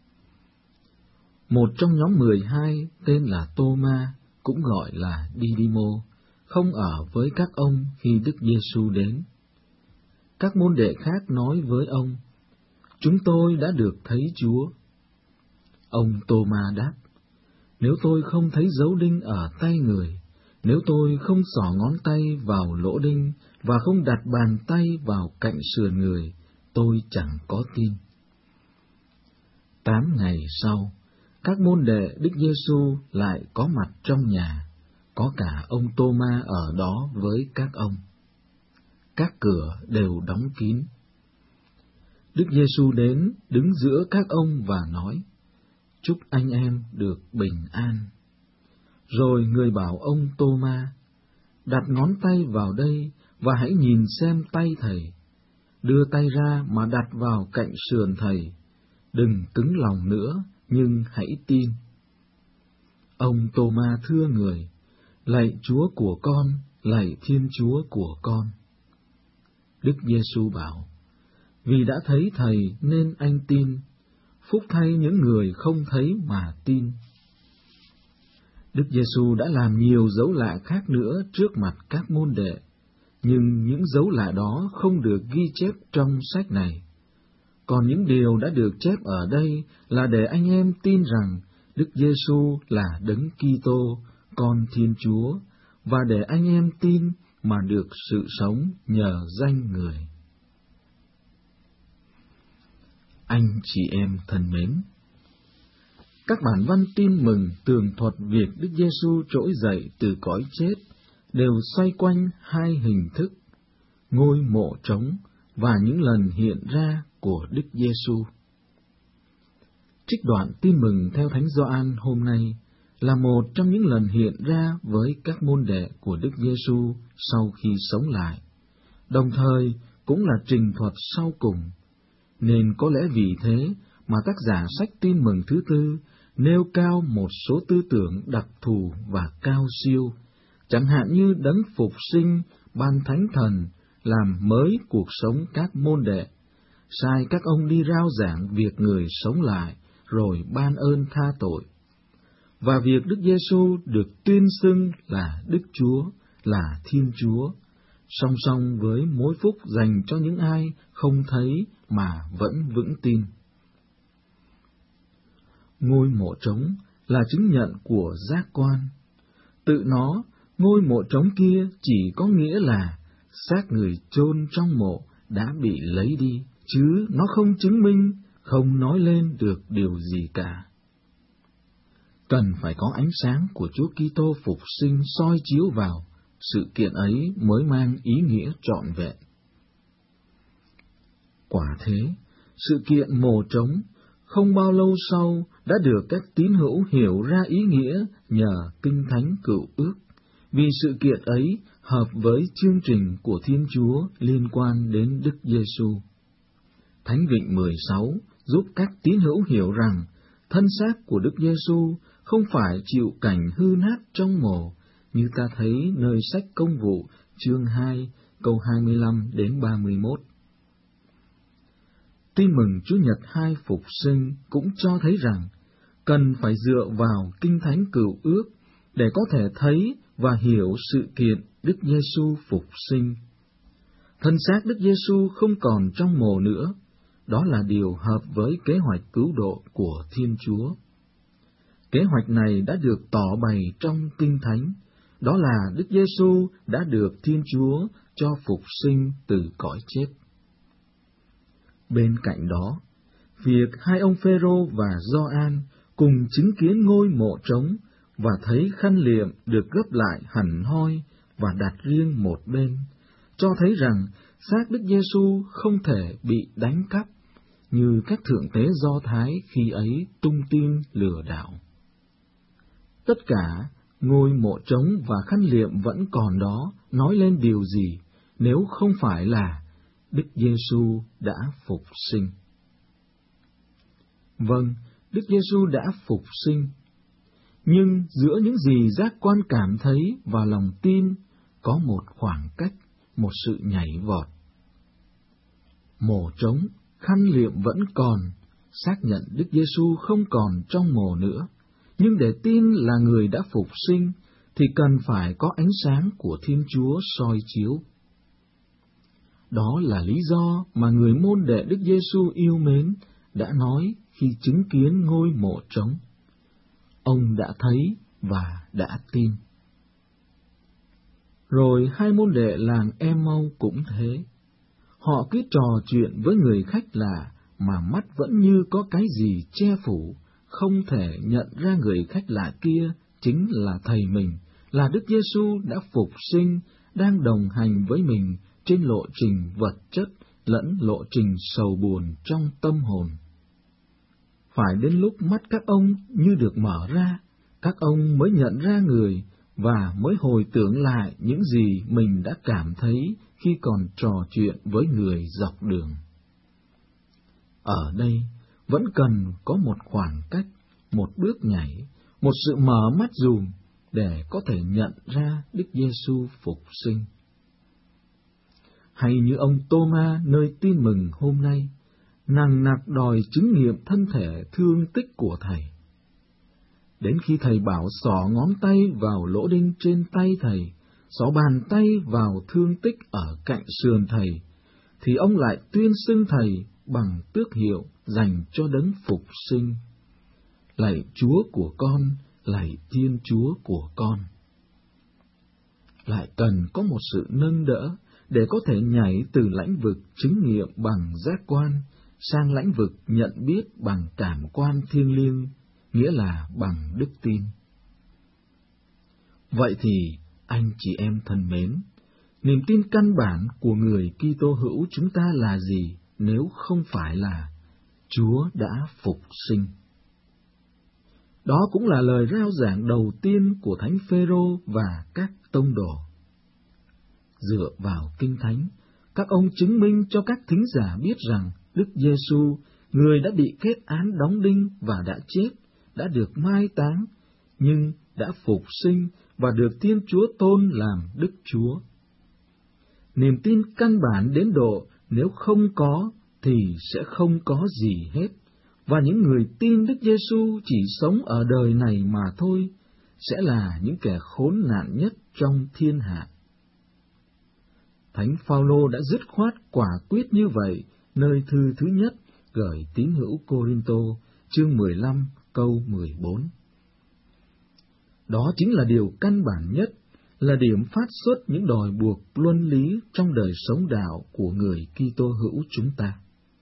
Một trong nhóm 12, tên là Tô-ma, cũng gọi là Đi-đi-mô, không ở với các ông khi Đức Giêsu đến. Các môn đệ khác nói với ông, chúng tôi đã được thấy Chúa. Ông Tô-ma đáp, nếu tôi không thấy dấu đinh ở tay người, nếu tôi không xỏ ngón tay vào lỗ đinh và không đặt bàn tay vào cạnh sườn người, tôi chẳng có tin. 8 ngày sau, các môn đệ Đức Giêsu lại có mặt trong nhà, có cả ông Tô-ma ở đó với các ông. Các cửa đều đóng kín. Đức Giêsu đến, đứng giữa các ông và nói, chúc anh em được bình an. Rồi người bảo ông Tô-ma, đặt ngón tay vào đây và hãy nhìn xem tay Thầy. Đưa tay ra mà đặt vào cạnh sườn Thầy. Đừng cứng lòng nữa, nhưng hãy tin. Ông Tô-ma thưa người, lạy Chúa của con, lạy Thiên Chúa của con. Đức Giêsu bảo, vì đã thấy Thầy nên anh tin, phúc thay những người không thấy mà tin. Đức Giêsu đã làm nhiều dấu lạ khác nữa trước mặt các môn đệ, nhưng những dấu lạ đó không được ghi chép trong sách này. Còn những điều đã được chép ở đây là để anh em tin rằng Đức Giêsu là Đấng Kitô, Con Thiên Chúa, và để anh em tin mà được sự sống nhờ danh Người. Anh chị em thân mến, các bản văn tin mừng tường thuật việc Đức Giêsu trỗi dậy từ cõi chết đều xoay quanh hai hình thức: ngôi mộ trống và những lần hiện ra của Đức Giêsu. Trích đoạn tin mừng theo Thánh Gioan hôm nay là một trong những lần hiện ra với các môn đệ của Đức Giêsu sau khi sống lại, đồng thời cũng là trình thuật sau cùng, nên có lẽ vì thế mà tác giả sách tin mừng thứ tư nêu cao một số tư tưởng đặc thù và cao siêu, chẳng hạn như Đấng Phục Sinh ban Thánh Thần làm mới cuộc sống các môn đệ, sai các ông đi rao giảng việc người sống lại rồi ban ơn tha tội, và việc Đức Giêsu được tuyên xưng là Đức Chúa, là Thiên Chúa, song song với mối phúc dành cho những ai không thấy mà vẫn vững tin. Ngôi mộ trống là chứng nhận của giác quan. Tự nó, ngôi mộ trống kia chỉ có nghĩa là xác người chôn trong mộ đã bị lấy đi, chứ nó không chứng minh, không nói lên được điều gì cả. Cần phải có ánh sáng của Chúa Kitô phục sinh soi chiếu vào, sự kiện ấy mới mang ý nghĩa trọn vẹn. Quả thế, sự kiện mồ trống không bao lâu sau đã được các tín hữu hiểu ra ý nghĩa nhờ Kinh Thánh Cựu Ước, vì sự kiện ấy hợp với chương trình của Thiên Chúa liên quan đến Đức Giêsu. Thánh Vịnh 16 giúp các tín hữu hiểu rằng thân xác của Đức Giêsu không phải chịu cảnh hư nát trong mồ, như ta thấy nơi sách Công vụ chương 2 câu 25 đến 31. Tin mừng Chúa Nhật 2 phục sinh cũng cho thấy rằng cần phải dựa vào Kinh Thánh Cựu Ước để có thể thấy và hiểu sự kiện Đức Giêsu phục sinh. Thân xác Đức Giêsu không còn trong mồ nữa, đó là điều hợp với kế hoạch cứu độ của Thiên Chúa. Kế hoạch này đã được tỏ bày trong Kinh Thánh, đó là Đức Giêsu đã được Thiên Chúa cho phục sinh từ cõi chết. Bên cạnh đó, việc hai ông Phêrô và Gioan cùng chứng kiến ngôi mộ trống và thấy khăn liệm được gấp lại hẳn hoi và đặt riêng một bên, cho thấy rằng xác Đức Giêsu không thể bị đánh cắp như các thượng tế Do Thái khi ấy tung tin lừa đảo. Tất cả ngôi mộ trống và khăn liệm vẫn còn đó nói lên điều gì nếu không phải là Đức Giêsu đã phục sinh? Vâng, Đức Giêsu đã phục sinh. Nhưng giữa những gì giác quan cảm thấy và lòng tin có một khoảng cách, một sự nhảy vọt. Mồ trống, khăn liệm vẫn còn, xác nhận Đức Giêsu không còn trong mồ nữa, nhưng để tin là người đã phục sinh thì cần phải có ánh sáng của Thiên Chúa soi chiếu. Đó là lý do mà người môn đệ Đức Giêsu yêu mến đã nói khi chứng kiến ngôi mộ trống. Ông đã thấy và đã tin. Rồi hai môn đệ làng Em-mau cũng thế. Họ cứ trò chuyện với người khách lạ mà mắt vẫn như có cái gì che phủ, không thể nhận ra người khách lạ kia chính là Thầy mình, là Đức Giêsu đã phục sinh, đang đồng hành với mình trên lộ trình vật chất lẫn lộ trình sầu buồn trong tâm hồn. Phải đến lúc mắt các ông như được mở ra, các ông mới nhận ra người và mới hồi tưởng lại những gì mình đã cảm thấy khi còn trò chuyện với người dọc đường. Ở đây vẫn cần có một khoảng cách, một bước nhảy, một sự mở mắt dùm để có thể nhận ra Đức Giêsu phục sinh. Hay như ông Tô-ma nơi tin mừng hôm nay, nằng nặc đòi chứng nghiệm thân thể thương tích của Thầy. Đến khi Thầy bảo xỏ ngón tay vào lỗ đinh trên tay Thầy, xỏ bàn tay vào thương tích ở cạnh sườn Thầy, thì ông lại tuyên xưng Thầy bằng tước hiệu dành cho đấng phục sinh. Lạy Chúa của con, lạy Thiên Chúa của con. Lại cần có một sự nâng đỡ để có thể nhảy từ lãnh vực chứng nghiệm bằng giác quan sang lãnh vực nhận biết bằng cảm quan thiêng liêng, nghĩa là bằng đức tin. Vậy thì, anh chị em thân mến, niềm tin căn bản của người Kitô hữu chúng ta là gì nếu không phải là Chúa đã phục sinh? Đó cũng là lời rao giảng đầu tiên của Thánh Phêrô và các tông đồ. Dựa vào Kinh Thánh, các ông chứng minh cho các thính giả biết rằng Đức Giêsu, người đã bị kết án đóng đinh và đã chết, đã được mai táng, nhưng đã phục sinh và được Thiên Chúa tôn làm Đức Chúa. Niềm tin căn bản đến độ nếu không có thì sẽ không có gì hết, và những người tin Đức Giêsu chỉ sống ở đời này mà thôi, sẽ là những kẻ khốn nạn nhất trong thiên hạ. Thánh Phao-lô đã dứt khoát quả quyết như vậy nơi thư thứ nhất gửi tín hữu Cô-rinh-tô, chương 15, câu 14. Đó chính là điều căn bản nhất, là điểm phát xuất những đòi buộc luân lý trong đời sống đạo của người Kitô hữu chúng ta.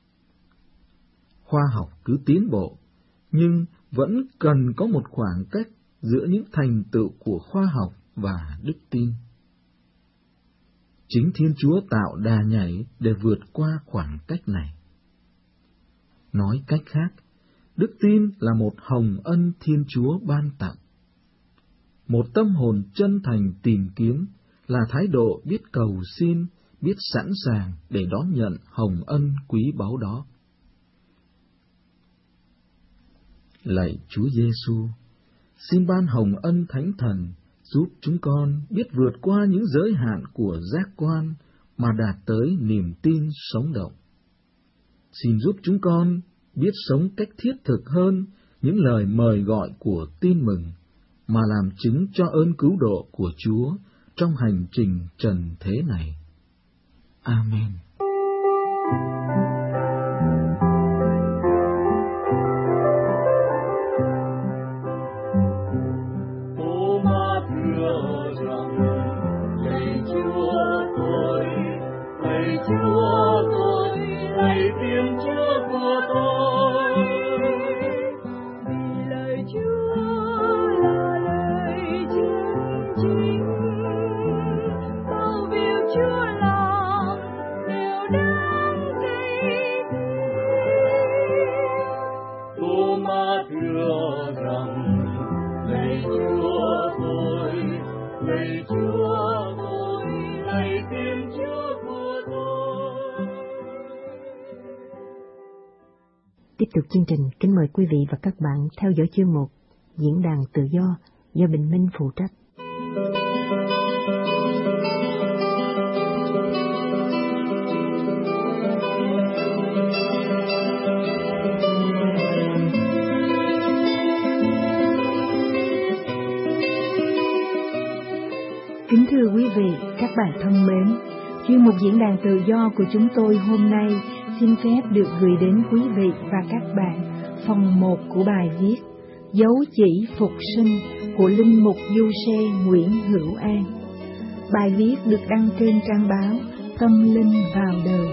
Khoa học cứ tiến bộ, nhưng vẫn cần có một khoảng cách giữa những thành tựu của khoa học và đức tin. Chính Thiên Chúa tạo đà nhảy để vượt qua khoảng cách này. Nói cách khác, đức tin là một hồng ân Thiên Chúa ban tặng. Một tâm hồn chân thành tìm kiếm là thái độ biết cầu xin, biết sẵn sàng để đón nhận hồng ân quý báu đó. Lạy Chúa Giêsu, xin ban hồng ân Thánh Thần giúp chúng con biết vượt qua những giới hạn của giác quan mà đạt tới niềm tin sống động. Xin giúp chúng con biết sống cách thiết thực hơn những lời mời gọi của tin mừng, mà làm chứng cho ơn cứu độ của Chúa trong hành trình trần thế này. Amen. Ô ma thưa rằng lạy Chúa tôi Lạy Chúa tôi, lạy Thiên Chúa của tôi. Tiếp tục chương trình, kính mời quý vị và các bạn theo dõi chương mục Diễn đàn Tự Do do Bình Minh phụ trách. Kính thưa quý vị, các bạn thân mến, chuyên mục Diễn đàn Tự Do của chúng tôi hôm nay xin phép được gửi đến quý vị và các bạn phần 1 của bài viết Dấu chỉ phục sinh của Linh mục Du Xe Nguyễn Hữu An. Bài viết được đăng trên trang báo Tâm Linh vào đời.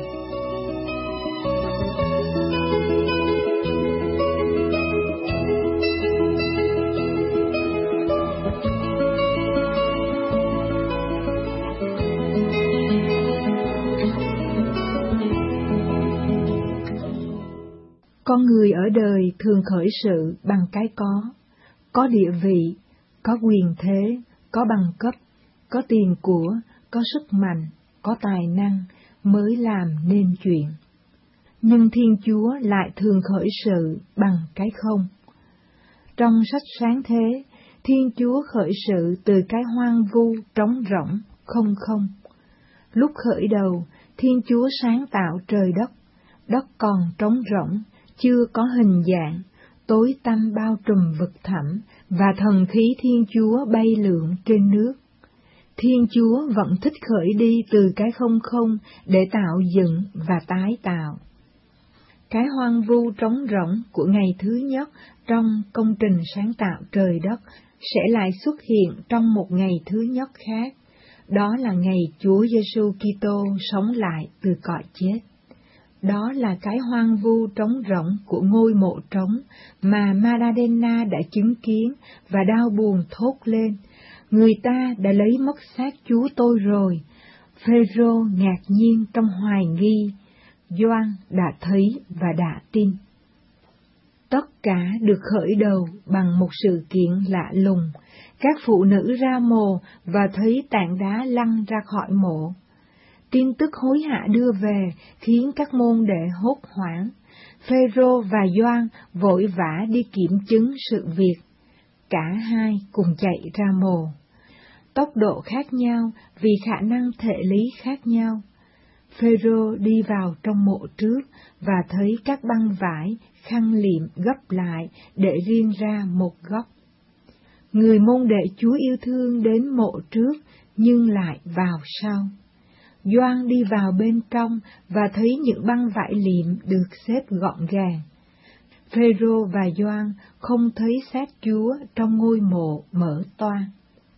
Con người ở đời thường khởi sự bằng cái có địa vị, có quyền thế, có bằng cấp, có tiền của, có sức mạnh, có tài năng mới làm nên chuyện. Nhưng Thiên Chúa lại thường khởi sự bằng cái không. Trong sách Sáng Thế, Thiên Chúa khởi sự từ cái hoang vu, trống rỗng, không. Lúc khởi đầu, Thiên Chúa sáng tạo trời đất, đất còn trống rỗng, chưa có hình dạng, tối tăm bao trùm vực thẳm, và thần khí Thiên Chúa bay lượn trên nước. Thiên Chúa vẫn thích khởi đi từ cái không để tạo dựng và tái tạo. Cái hoang vu trống rỗng của ngày thứ nhất trong công trình sáng tạo trời đất sẽ lại xuất hiện trong một ngày thứ nhất khác, đó là ngày Chúa Giêsu Kitô sống lại từ cõi chết. Đó là cái hoang vu trống rỗng của ngôi mộ trống mà Madalena đã chứng kiến và đau buồn thốt lên: người ta đã lấy mất xác Chúa tôi rồi. Phêrô ngạc nhiên trong hoài nghi, Gioan đã thấy và đã tin. Tất cả được khởi đầu bằng một sự kiện lạ lùng. Các phụ nữ ra mồ và thấy tảng đá lăn ra khỏi mộ. Tin tức hối hả đưa về khiến các môn đệ hốt hoảng. Phêrô và Gioan vội vã đi kiểm chứng sự việc. Cả hai cùng chạy ra mồ. Tốc độ khác nhau vì khả năng thể lý khác nhau. Phêrô đi vào trong mộ trước và thấy các băng vải, khăn liệm gấp lại để riêng ra một góc. Người môn đệ Chúa yêu thương đến mộ trước nhưng lại vào sau. Gioan đi vào bên trong và thấy những băng vải liệm được xếp gọn gàng. Phêrô và Gioan không thấy xác Chúa trong ngôi mộ mở toang.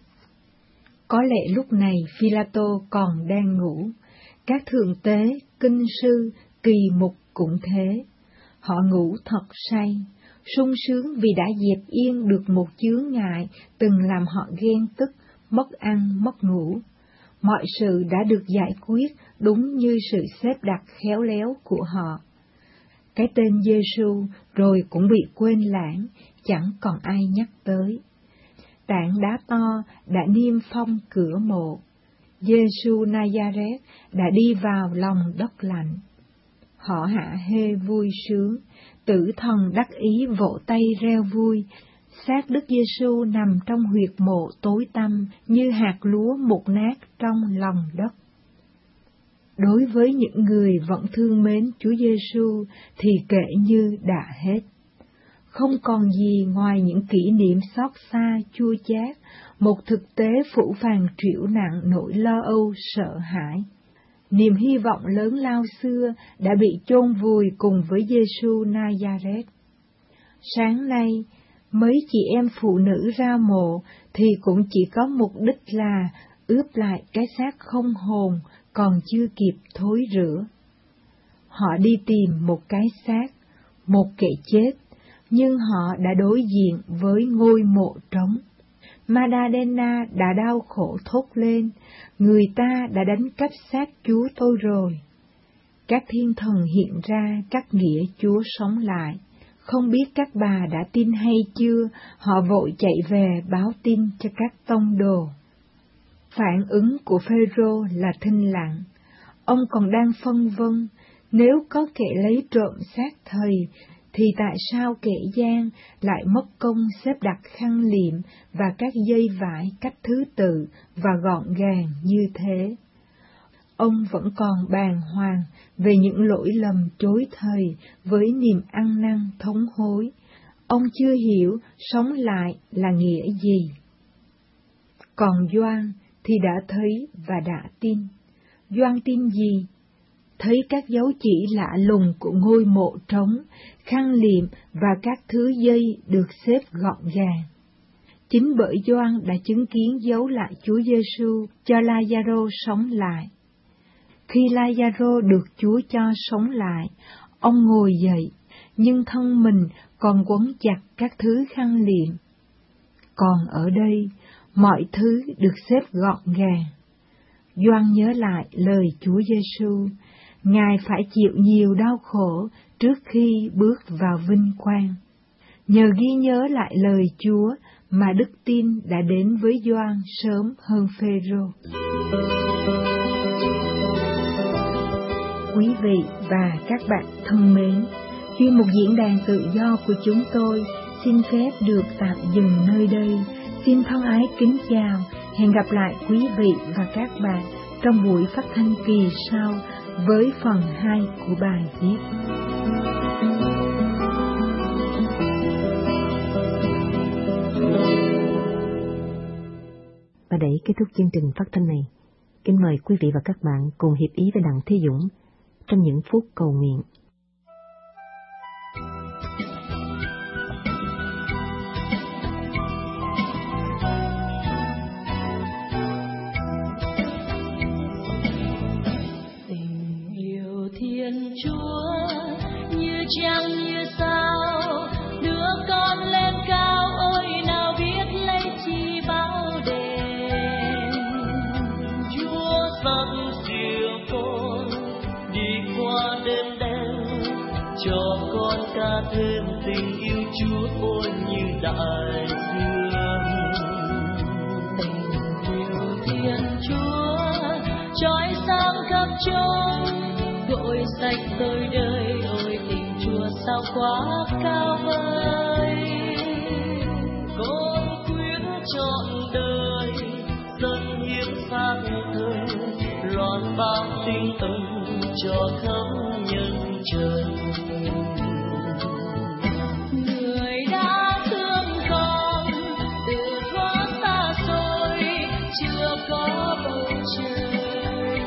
Có lẽ lúc này Phi-la-tô còn đang ngủ. Các thượng tế, kinh sư, kỳ mục cũng thế. Họ ngủ thật say, sung sướng vì đã dẹp yên được một chướng ngại từng làm họ ghen tức, mất ăn, mất ngủ. Mọi sự đã được giải quyết đúng như sự xếp đặt khéo léo của họ. Cái tên Giêsu rồi cũng bị quên lãng, chẳng còn ai nhắc tới. Tảng đá to đã niêm phong cửa mộ. Giêsu Nazareth đã đi vào lòng đất lạnh. Họ hả hê vui sướng, tử thần đắc ý vỗ tay reo vui. Xác Đức Giêsu nằm trong huyệt mộ tối tăm như hạt lúa mục nát trong lòng đất. Đối với những người vẫn thương mến Chúa Giêsu thì kể như đã hết. Không còn gì ngoài những kỷ niệm xót xa chua chát, một thực tế phủ phàng trĩu nặng nỗi lo âu sợ hãi. Niềm hy vọng lớn lao xưa đã bị chôn vùi cùng với Giêsu Nazareth. Sáng nay, mấy chị em phụ nữ ra mộ thì cũng chỉ có mục đích là ướp lại cái xác không hồn còn chưa kịp thối rữa. Họ đi tìm một cái xác, một kẻ chết, nhưng họ đã đối diện với ngôi mộ trống. Madalena đã đau khổ thốt lên: người ta đã đánh cắp xác Chúa tôi rồi. Các thiên thần hiện ra các nghĩa Chúa sống lại. Không biết các bà đã tin hay chưa, họ vội chạy về báo tin cho các tông đồ. Phản ứng của Phêrô là thinh lặng. Ông còn đang phân vân, nếu có kẻ lấy trộm xác thầy, thì tại sao kẻ gian lại mất công xếp đặt khăn liệm và các dây vải cách thứ tự và gọn gàng như thế? Ông vẫn còn bàng hoàng về những lỗi lầm chối thầy với niềm ăn năn thống hối. Ông chưa hiểu sống lại là nghĩa gì. Còn Gioan thì đã thấy và đã tin. Gioan tin gì? Thấy các dấu chỉ lạ lùng của ngôi mộ trống, khăn liệm và các thứ dây được xếp gọn gàng. Chính bởi Gioan đã chứng kiến dấu lại Chúa Giêsu cho Lazaro sống lại. Khi Lazaro được Chúa cho sống lại, ông ngồi dậy, nhưng thân mình còn quấn chặt các thứ khăn liệm. Còn ở đây, mọi thứ được xếp gọn gàng. Gioan nhớ lại lời Chúa Giêsu, Ngài phải chịu nhiều đau khổ trước khi bước vào vinh quang. Nhờ ghi nhớ lại lời Chúa mà đức tin đã đến với Gioan sớm hơn Phêrô. Quý vị và các bạn thân mến, chuyên mục diễn đàn tự do của chúng tôi xin phép được tạm dừng nơi đây. Xin thân ái kính chào, hẹn gặp lại quý vị và các bạn trong buổi phát thanh kỳ sau với phần 2 của bài viết. Và để kết thúc chương trình phát thanh này, kính mời quý vị và các bạn cùng hiệp ý với Đặng Thế Dũng trong những phút cầu nguyện. Tình yêu Thiên Chúa như trăng như sao, đưa con lên cao, ôi nào biết lấy chi bao đền. Chúa săn dìu con đi qua đêm đen, cho con ca thêm tình yêu Chúa ôi như đại dương. Tình yêu Thiên Chúa trói sáng khắp chốn, gội sạch tôi đời, ôi tình Chúa sao quá cao vời. Con quyết trọn đời dâng hiến xác thân, loan báo tinh ân cho khắp nhân trần. Người đã thương con từ thuở xa xôi, chưa có bầu trời.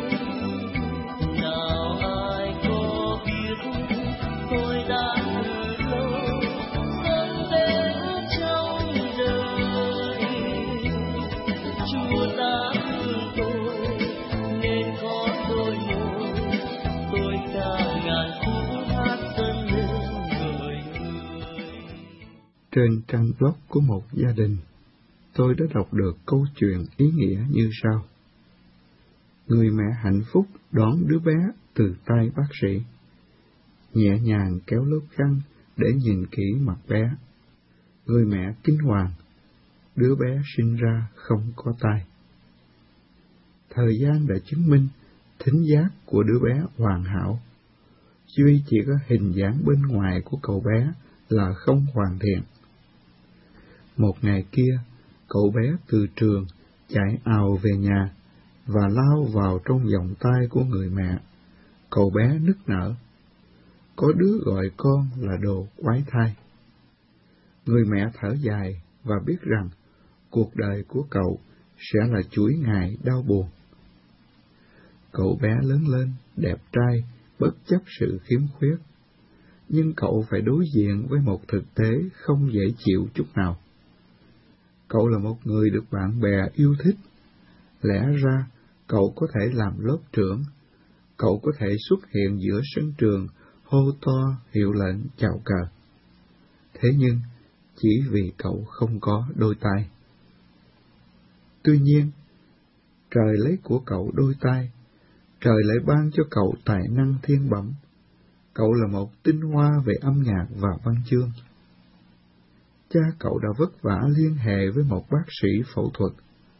Nào ai có biết tôi đã từ lâu dâng lên trong đời. Chúa đã thương tôi nên có đôi môi, tôi ca ngàn khúc hát dâng lên người ơi. Trên trang blog của một gia đình, tôi đã đọc được câu chuyện ý nghĩa như sau. Người mẹ hạnh phúc đón đứa bé từ tay bác sĩ, nhẹ nhàng kéo lớp khăn để nhìn kỹ mặt bé. Người mẹ kinh hoàng, đứa bé sinh ra không có tai. Thời gian đã chứng minh thính giác của đứa bé hoàn hảo, duy chỉ có hình dáng bên ngoài của cậu bé là không hoàn thiện. Một ngày kia, cậu bé từ trường chạy ào về nhà và lao vào trong vòng tay của người mẹ. Cậu bé nức nở. Có đứa gọi con là đồ quái thai. Người mẹ thở dài và biết rằng cuộc đời của cậu sẽ là chuỗi ngày đau buồn. Cậu bé lớn lên, đẹp trai, bất chấp sự khiếm khuyết. Nhưng cậu phải đối diện với một thực tế không dễ chịu chút nào. Cậu là một người được bạn bè yêu thích. Lẽ ra, cậu có thể làm lớp trưởng. Cậu có thể xuất hiện giữa sân trường, hô to hiệu lệnh chào cờ. Thế nhưng, chỉ vì cậu không có đôi tay. Tuy nhiên, trời lấy của cậu đôi tay, trời lại ban cho cậu tài năng thiên bẩm. Cậu là một tinh hoa về âm nhạc và văn chương. Cha cậu đã vất vả liên hệ với một bác sĩ phẫu thuật.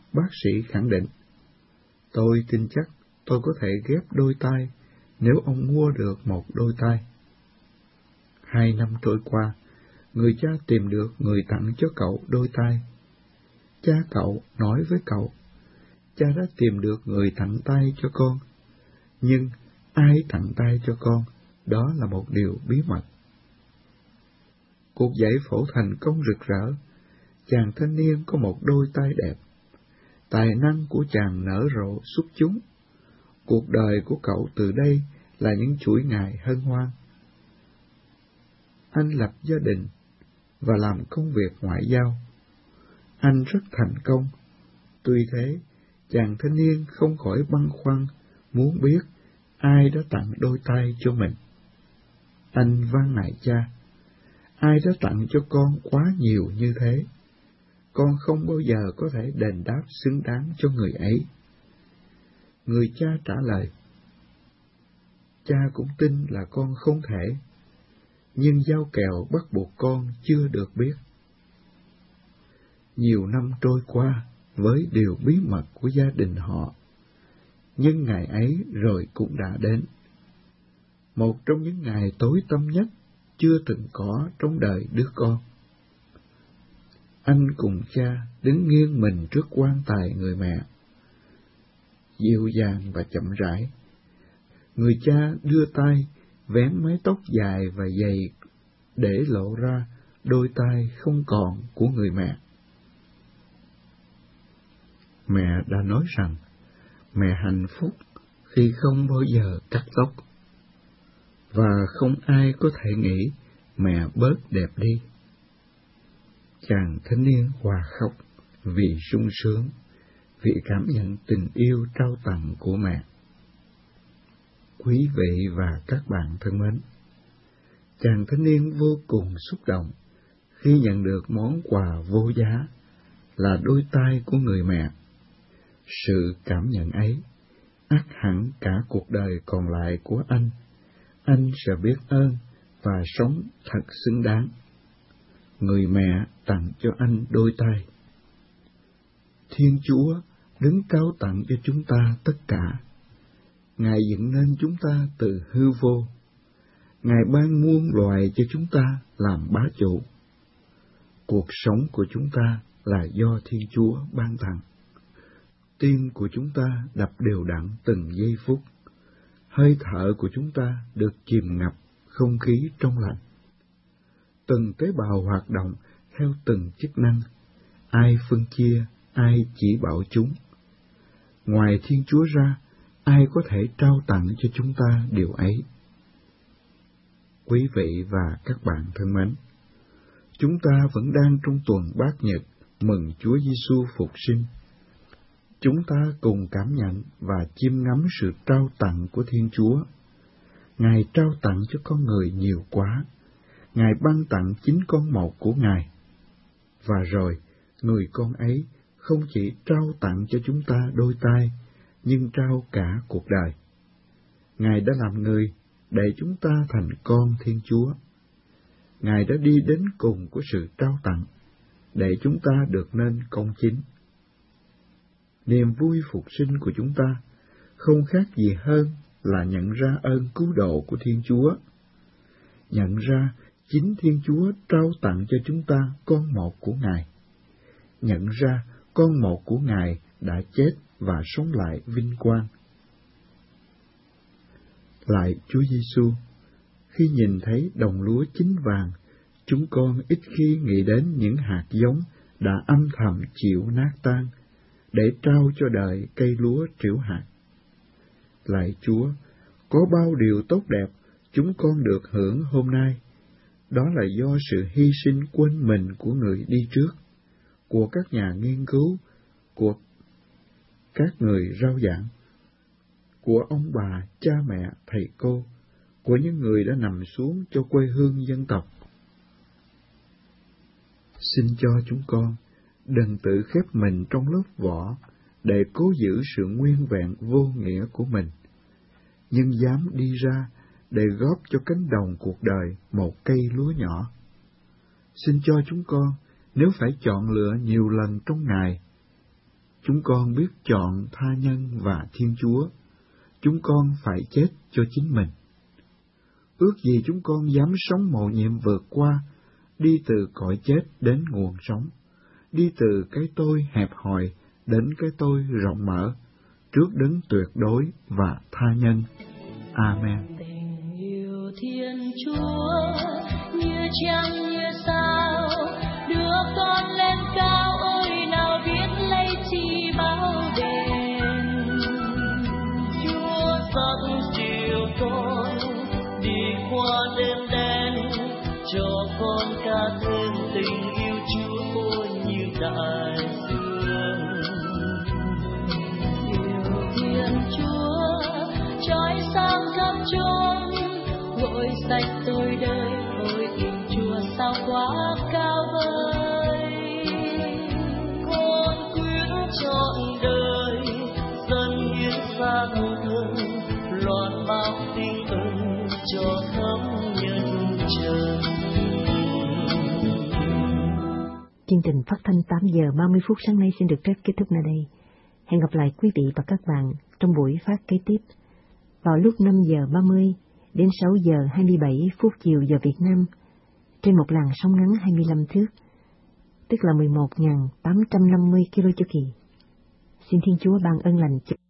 bác sĩ khẳng định. Tôi tin chắc tôi có thể ghép đôi tay nếu ông mua được một đôi tay. 2 năm trôi qua, người cha tìm được người tặng cho cậu đôi tay. Cha cậu nói với cậu, cha đã tìm được người tặng tay cho con, nhưng ai tặng tay cho con, đó là một điều bí mật. Cuộc giải phẫu thành công rực rỡ, chàng thanh niên có một đôi tay đẹp. Tài năng của chàng nở rộ xuất chúng. Cuộc đời của cậu từ đây là những chuỗi ngày hân hoan. Anh lập gia đình và làm công việc ngoại giao. Anh rất thành công. Tuy thế, chàng thanh niên không khỏi băn khoăn, muốn biết ai đã tặng đôi tay cho mình. Anh van nài cha, ai đã tặng cho con quá nhiều như thế? Con không bao giờ có thể đền đáp xứng đáng cho người ấy. Người cha trả lời, cha cũng tin là con không thể, nhưng giao kèo bắt buộc con chưa được biết. Nhiều năm trôi qua với điều bí mật của gia đình họ, nhưng ngày ấy rồi cũng đã đến. Một trong những ngày tối tăm nhất chưa từng có trong đời đứa con. Anh cùng cha đứng nghiêng mình trước quan tài người mẹ. Dịu dàng và chậm rãi, người cha đưa tay vén mái tóc dài và dày để lộ ra đôi tay không còn của người mẹ. Mẹ đã nói rằng mẹ hạnh phúc khi không bao giờ cắt tóc, và không ai có thể nghĩ mẹ bớt đẹp đi. Chàng thanh niên hòa khóc vì sung sướng, vì cảm nhận tình yêu trao tặng của mẹ. Quý vị và các bạn thân mến, chàng thanh niên vô cùng xúc động khi nhận được món quà vô giá là đôi tay của người mẹ. Sự cảm nhận ấy ắt hẳn cả cuộc đời còn lại của anh sẽ biết ơn và sống thật xứng đáng. Người mẹ tặng cho anh đôi tay. Thiên Chúa đứng cao tặng cho chúng ta tất cả. Ngài dựng nên chúng ta từ hư vô. Ngài ban muôn loài cho chúng ta làm bá chủ. Cuộc sống của chúng ta là do Thiên Chúa ban tặng. Tim của chúng ta đập đều đặn từng giây phút. Hơi thở của chúng ta được chìm ngập không khí trong lành. Từng tế bào hoạt động theo từng chức năng. Ai phân chia, ai chỉ bảo chúng. Ngoài Thiên Chúa ra, ai có thể trao tặng cho chúng ta điều ấy? Quý vị và các bạn thân mến, chúng ta vẫn đang trong tuần Bát Nhật mừng Chúa Giêsu phục sinh. Chúng ta cùng cảm nhận và chiêm ngắm sự trao tặng của Thiên Chúa. Ngài trao tặng cho con người nhiều quá. Ngài ban tặng chính con một của Ngài. Và rồi, người con ấy không chỉ trao tặng cho chúng ta đôi tay, nhưng trao cả cuộc đời. Ngài đã làm người để chúng ta thành con Thiên Chúa. Ngài đã đi đến cùng của sự trao tặng, để chúng ta được nên công chính. Niềm vui phục sinh của chúng ta không khác gì hơn là nhận ra ơn cứu độ của Thiên Chúa. Nhận ra chính Thiên Chúa trao tặng cho chúng ta con một của Ngài. Nhận ra con một của Ngài đã chết và sống lại vinh quang. Lại Chúa Giêsu, khi nhìn thấy đồng lúa chín vàng, chúng con ít khi nghĩ đến những hạt giống đã âm thầm chịu nát tan, để trao cho đời cây lúa trĩu hạt. Lạy Chúa, có bao điều tốt đẹp chúng con được hưởng hôm nay, đó là do sự hy sinh quên mình của người đi trước, của các nhà nghiên cứu, của các người rao giảng, của ông bà, cha mẹ, thầy cô, của những người đã nằm xuống cho quê hương dân tộc. Xin cho chúng con đừng tự khép mình trong lớp vỏ để cố giữ sự nguyên vẹn vô nghĩa của mình, nhưng dám đi ra để góp cho cánh đồng cuộc đời một cây lúa nhỏ. Xin cho chúng con, nếu phải chọn lựa nhiều lần trong ngày, chúng con biết chọn tha nhân và Thiên Chúa. Chúng con phải chết cho chính mình. Ước gì chúng con dám sống mầu nhiệm vượt qua, đi từ cõi chết đến nguồn sống, đi từ cái tôi hẹp hòi đến cái tôi rộng mở, trước đấng tuyệt đối và tha nhân. Amen. Tình yêu Thiên Chúa như trăng như sao, đưa con lên cao, ôi nào biết lấy chi bao đền. Chúa dắt dìu con đi qua đêm đen, cho con ca thêm tình yêu Chúa ôi như đại dương. Yêu Thiên Chúa trói sáng khắp chốn, gội sạch tôi đời, ôi tình Chúa sao quá cao vời. Con quyết trọn đời dâng hiến xác thân, loan báo tình ơn cho khắp nhân trần. Chương trình phát thanh 8 giờ 30 phút sáng nay xin được phép kết thúc nơi đây. Hẹn gặp lại quý vị và các bạn trong buổi phát kế tiếp vào lúc 5 giờ 30 đến 6 giờ 27 phút chiều giờ Việt Nam trên một làn sóng ngắn 25 thước, tức là 11.850 km chu kỳ. Xin Thiên Chúa ban ân lành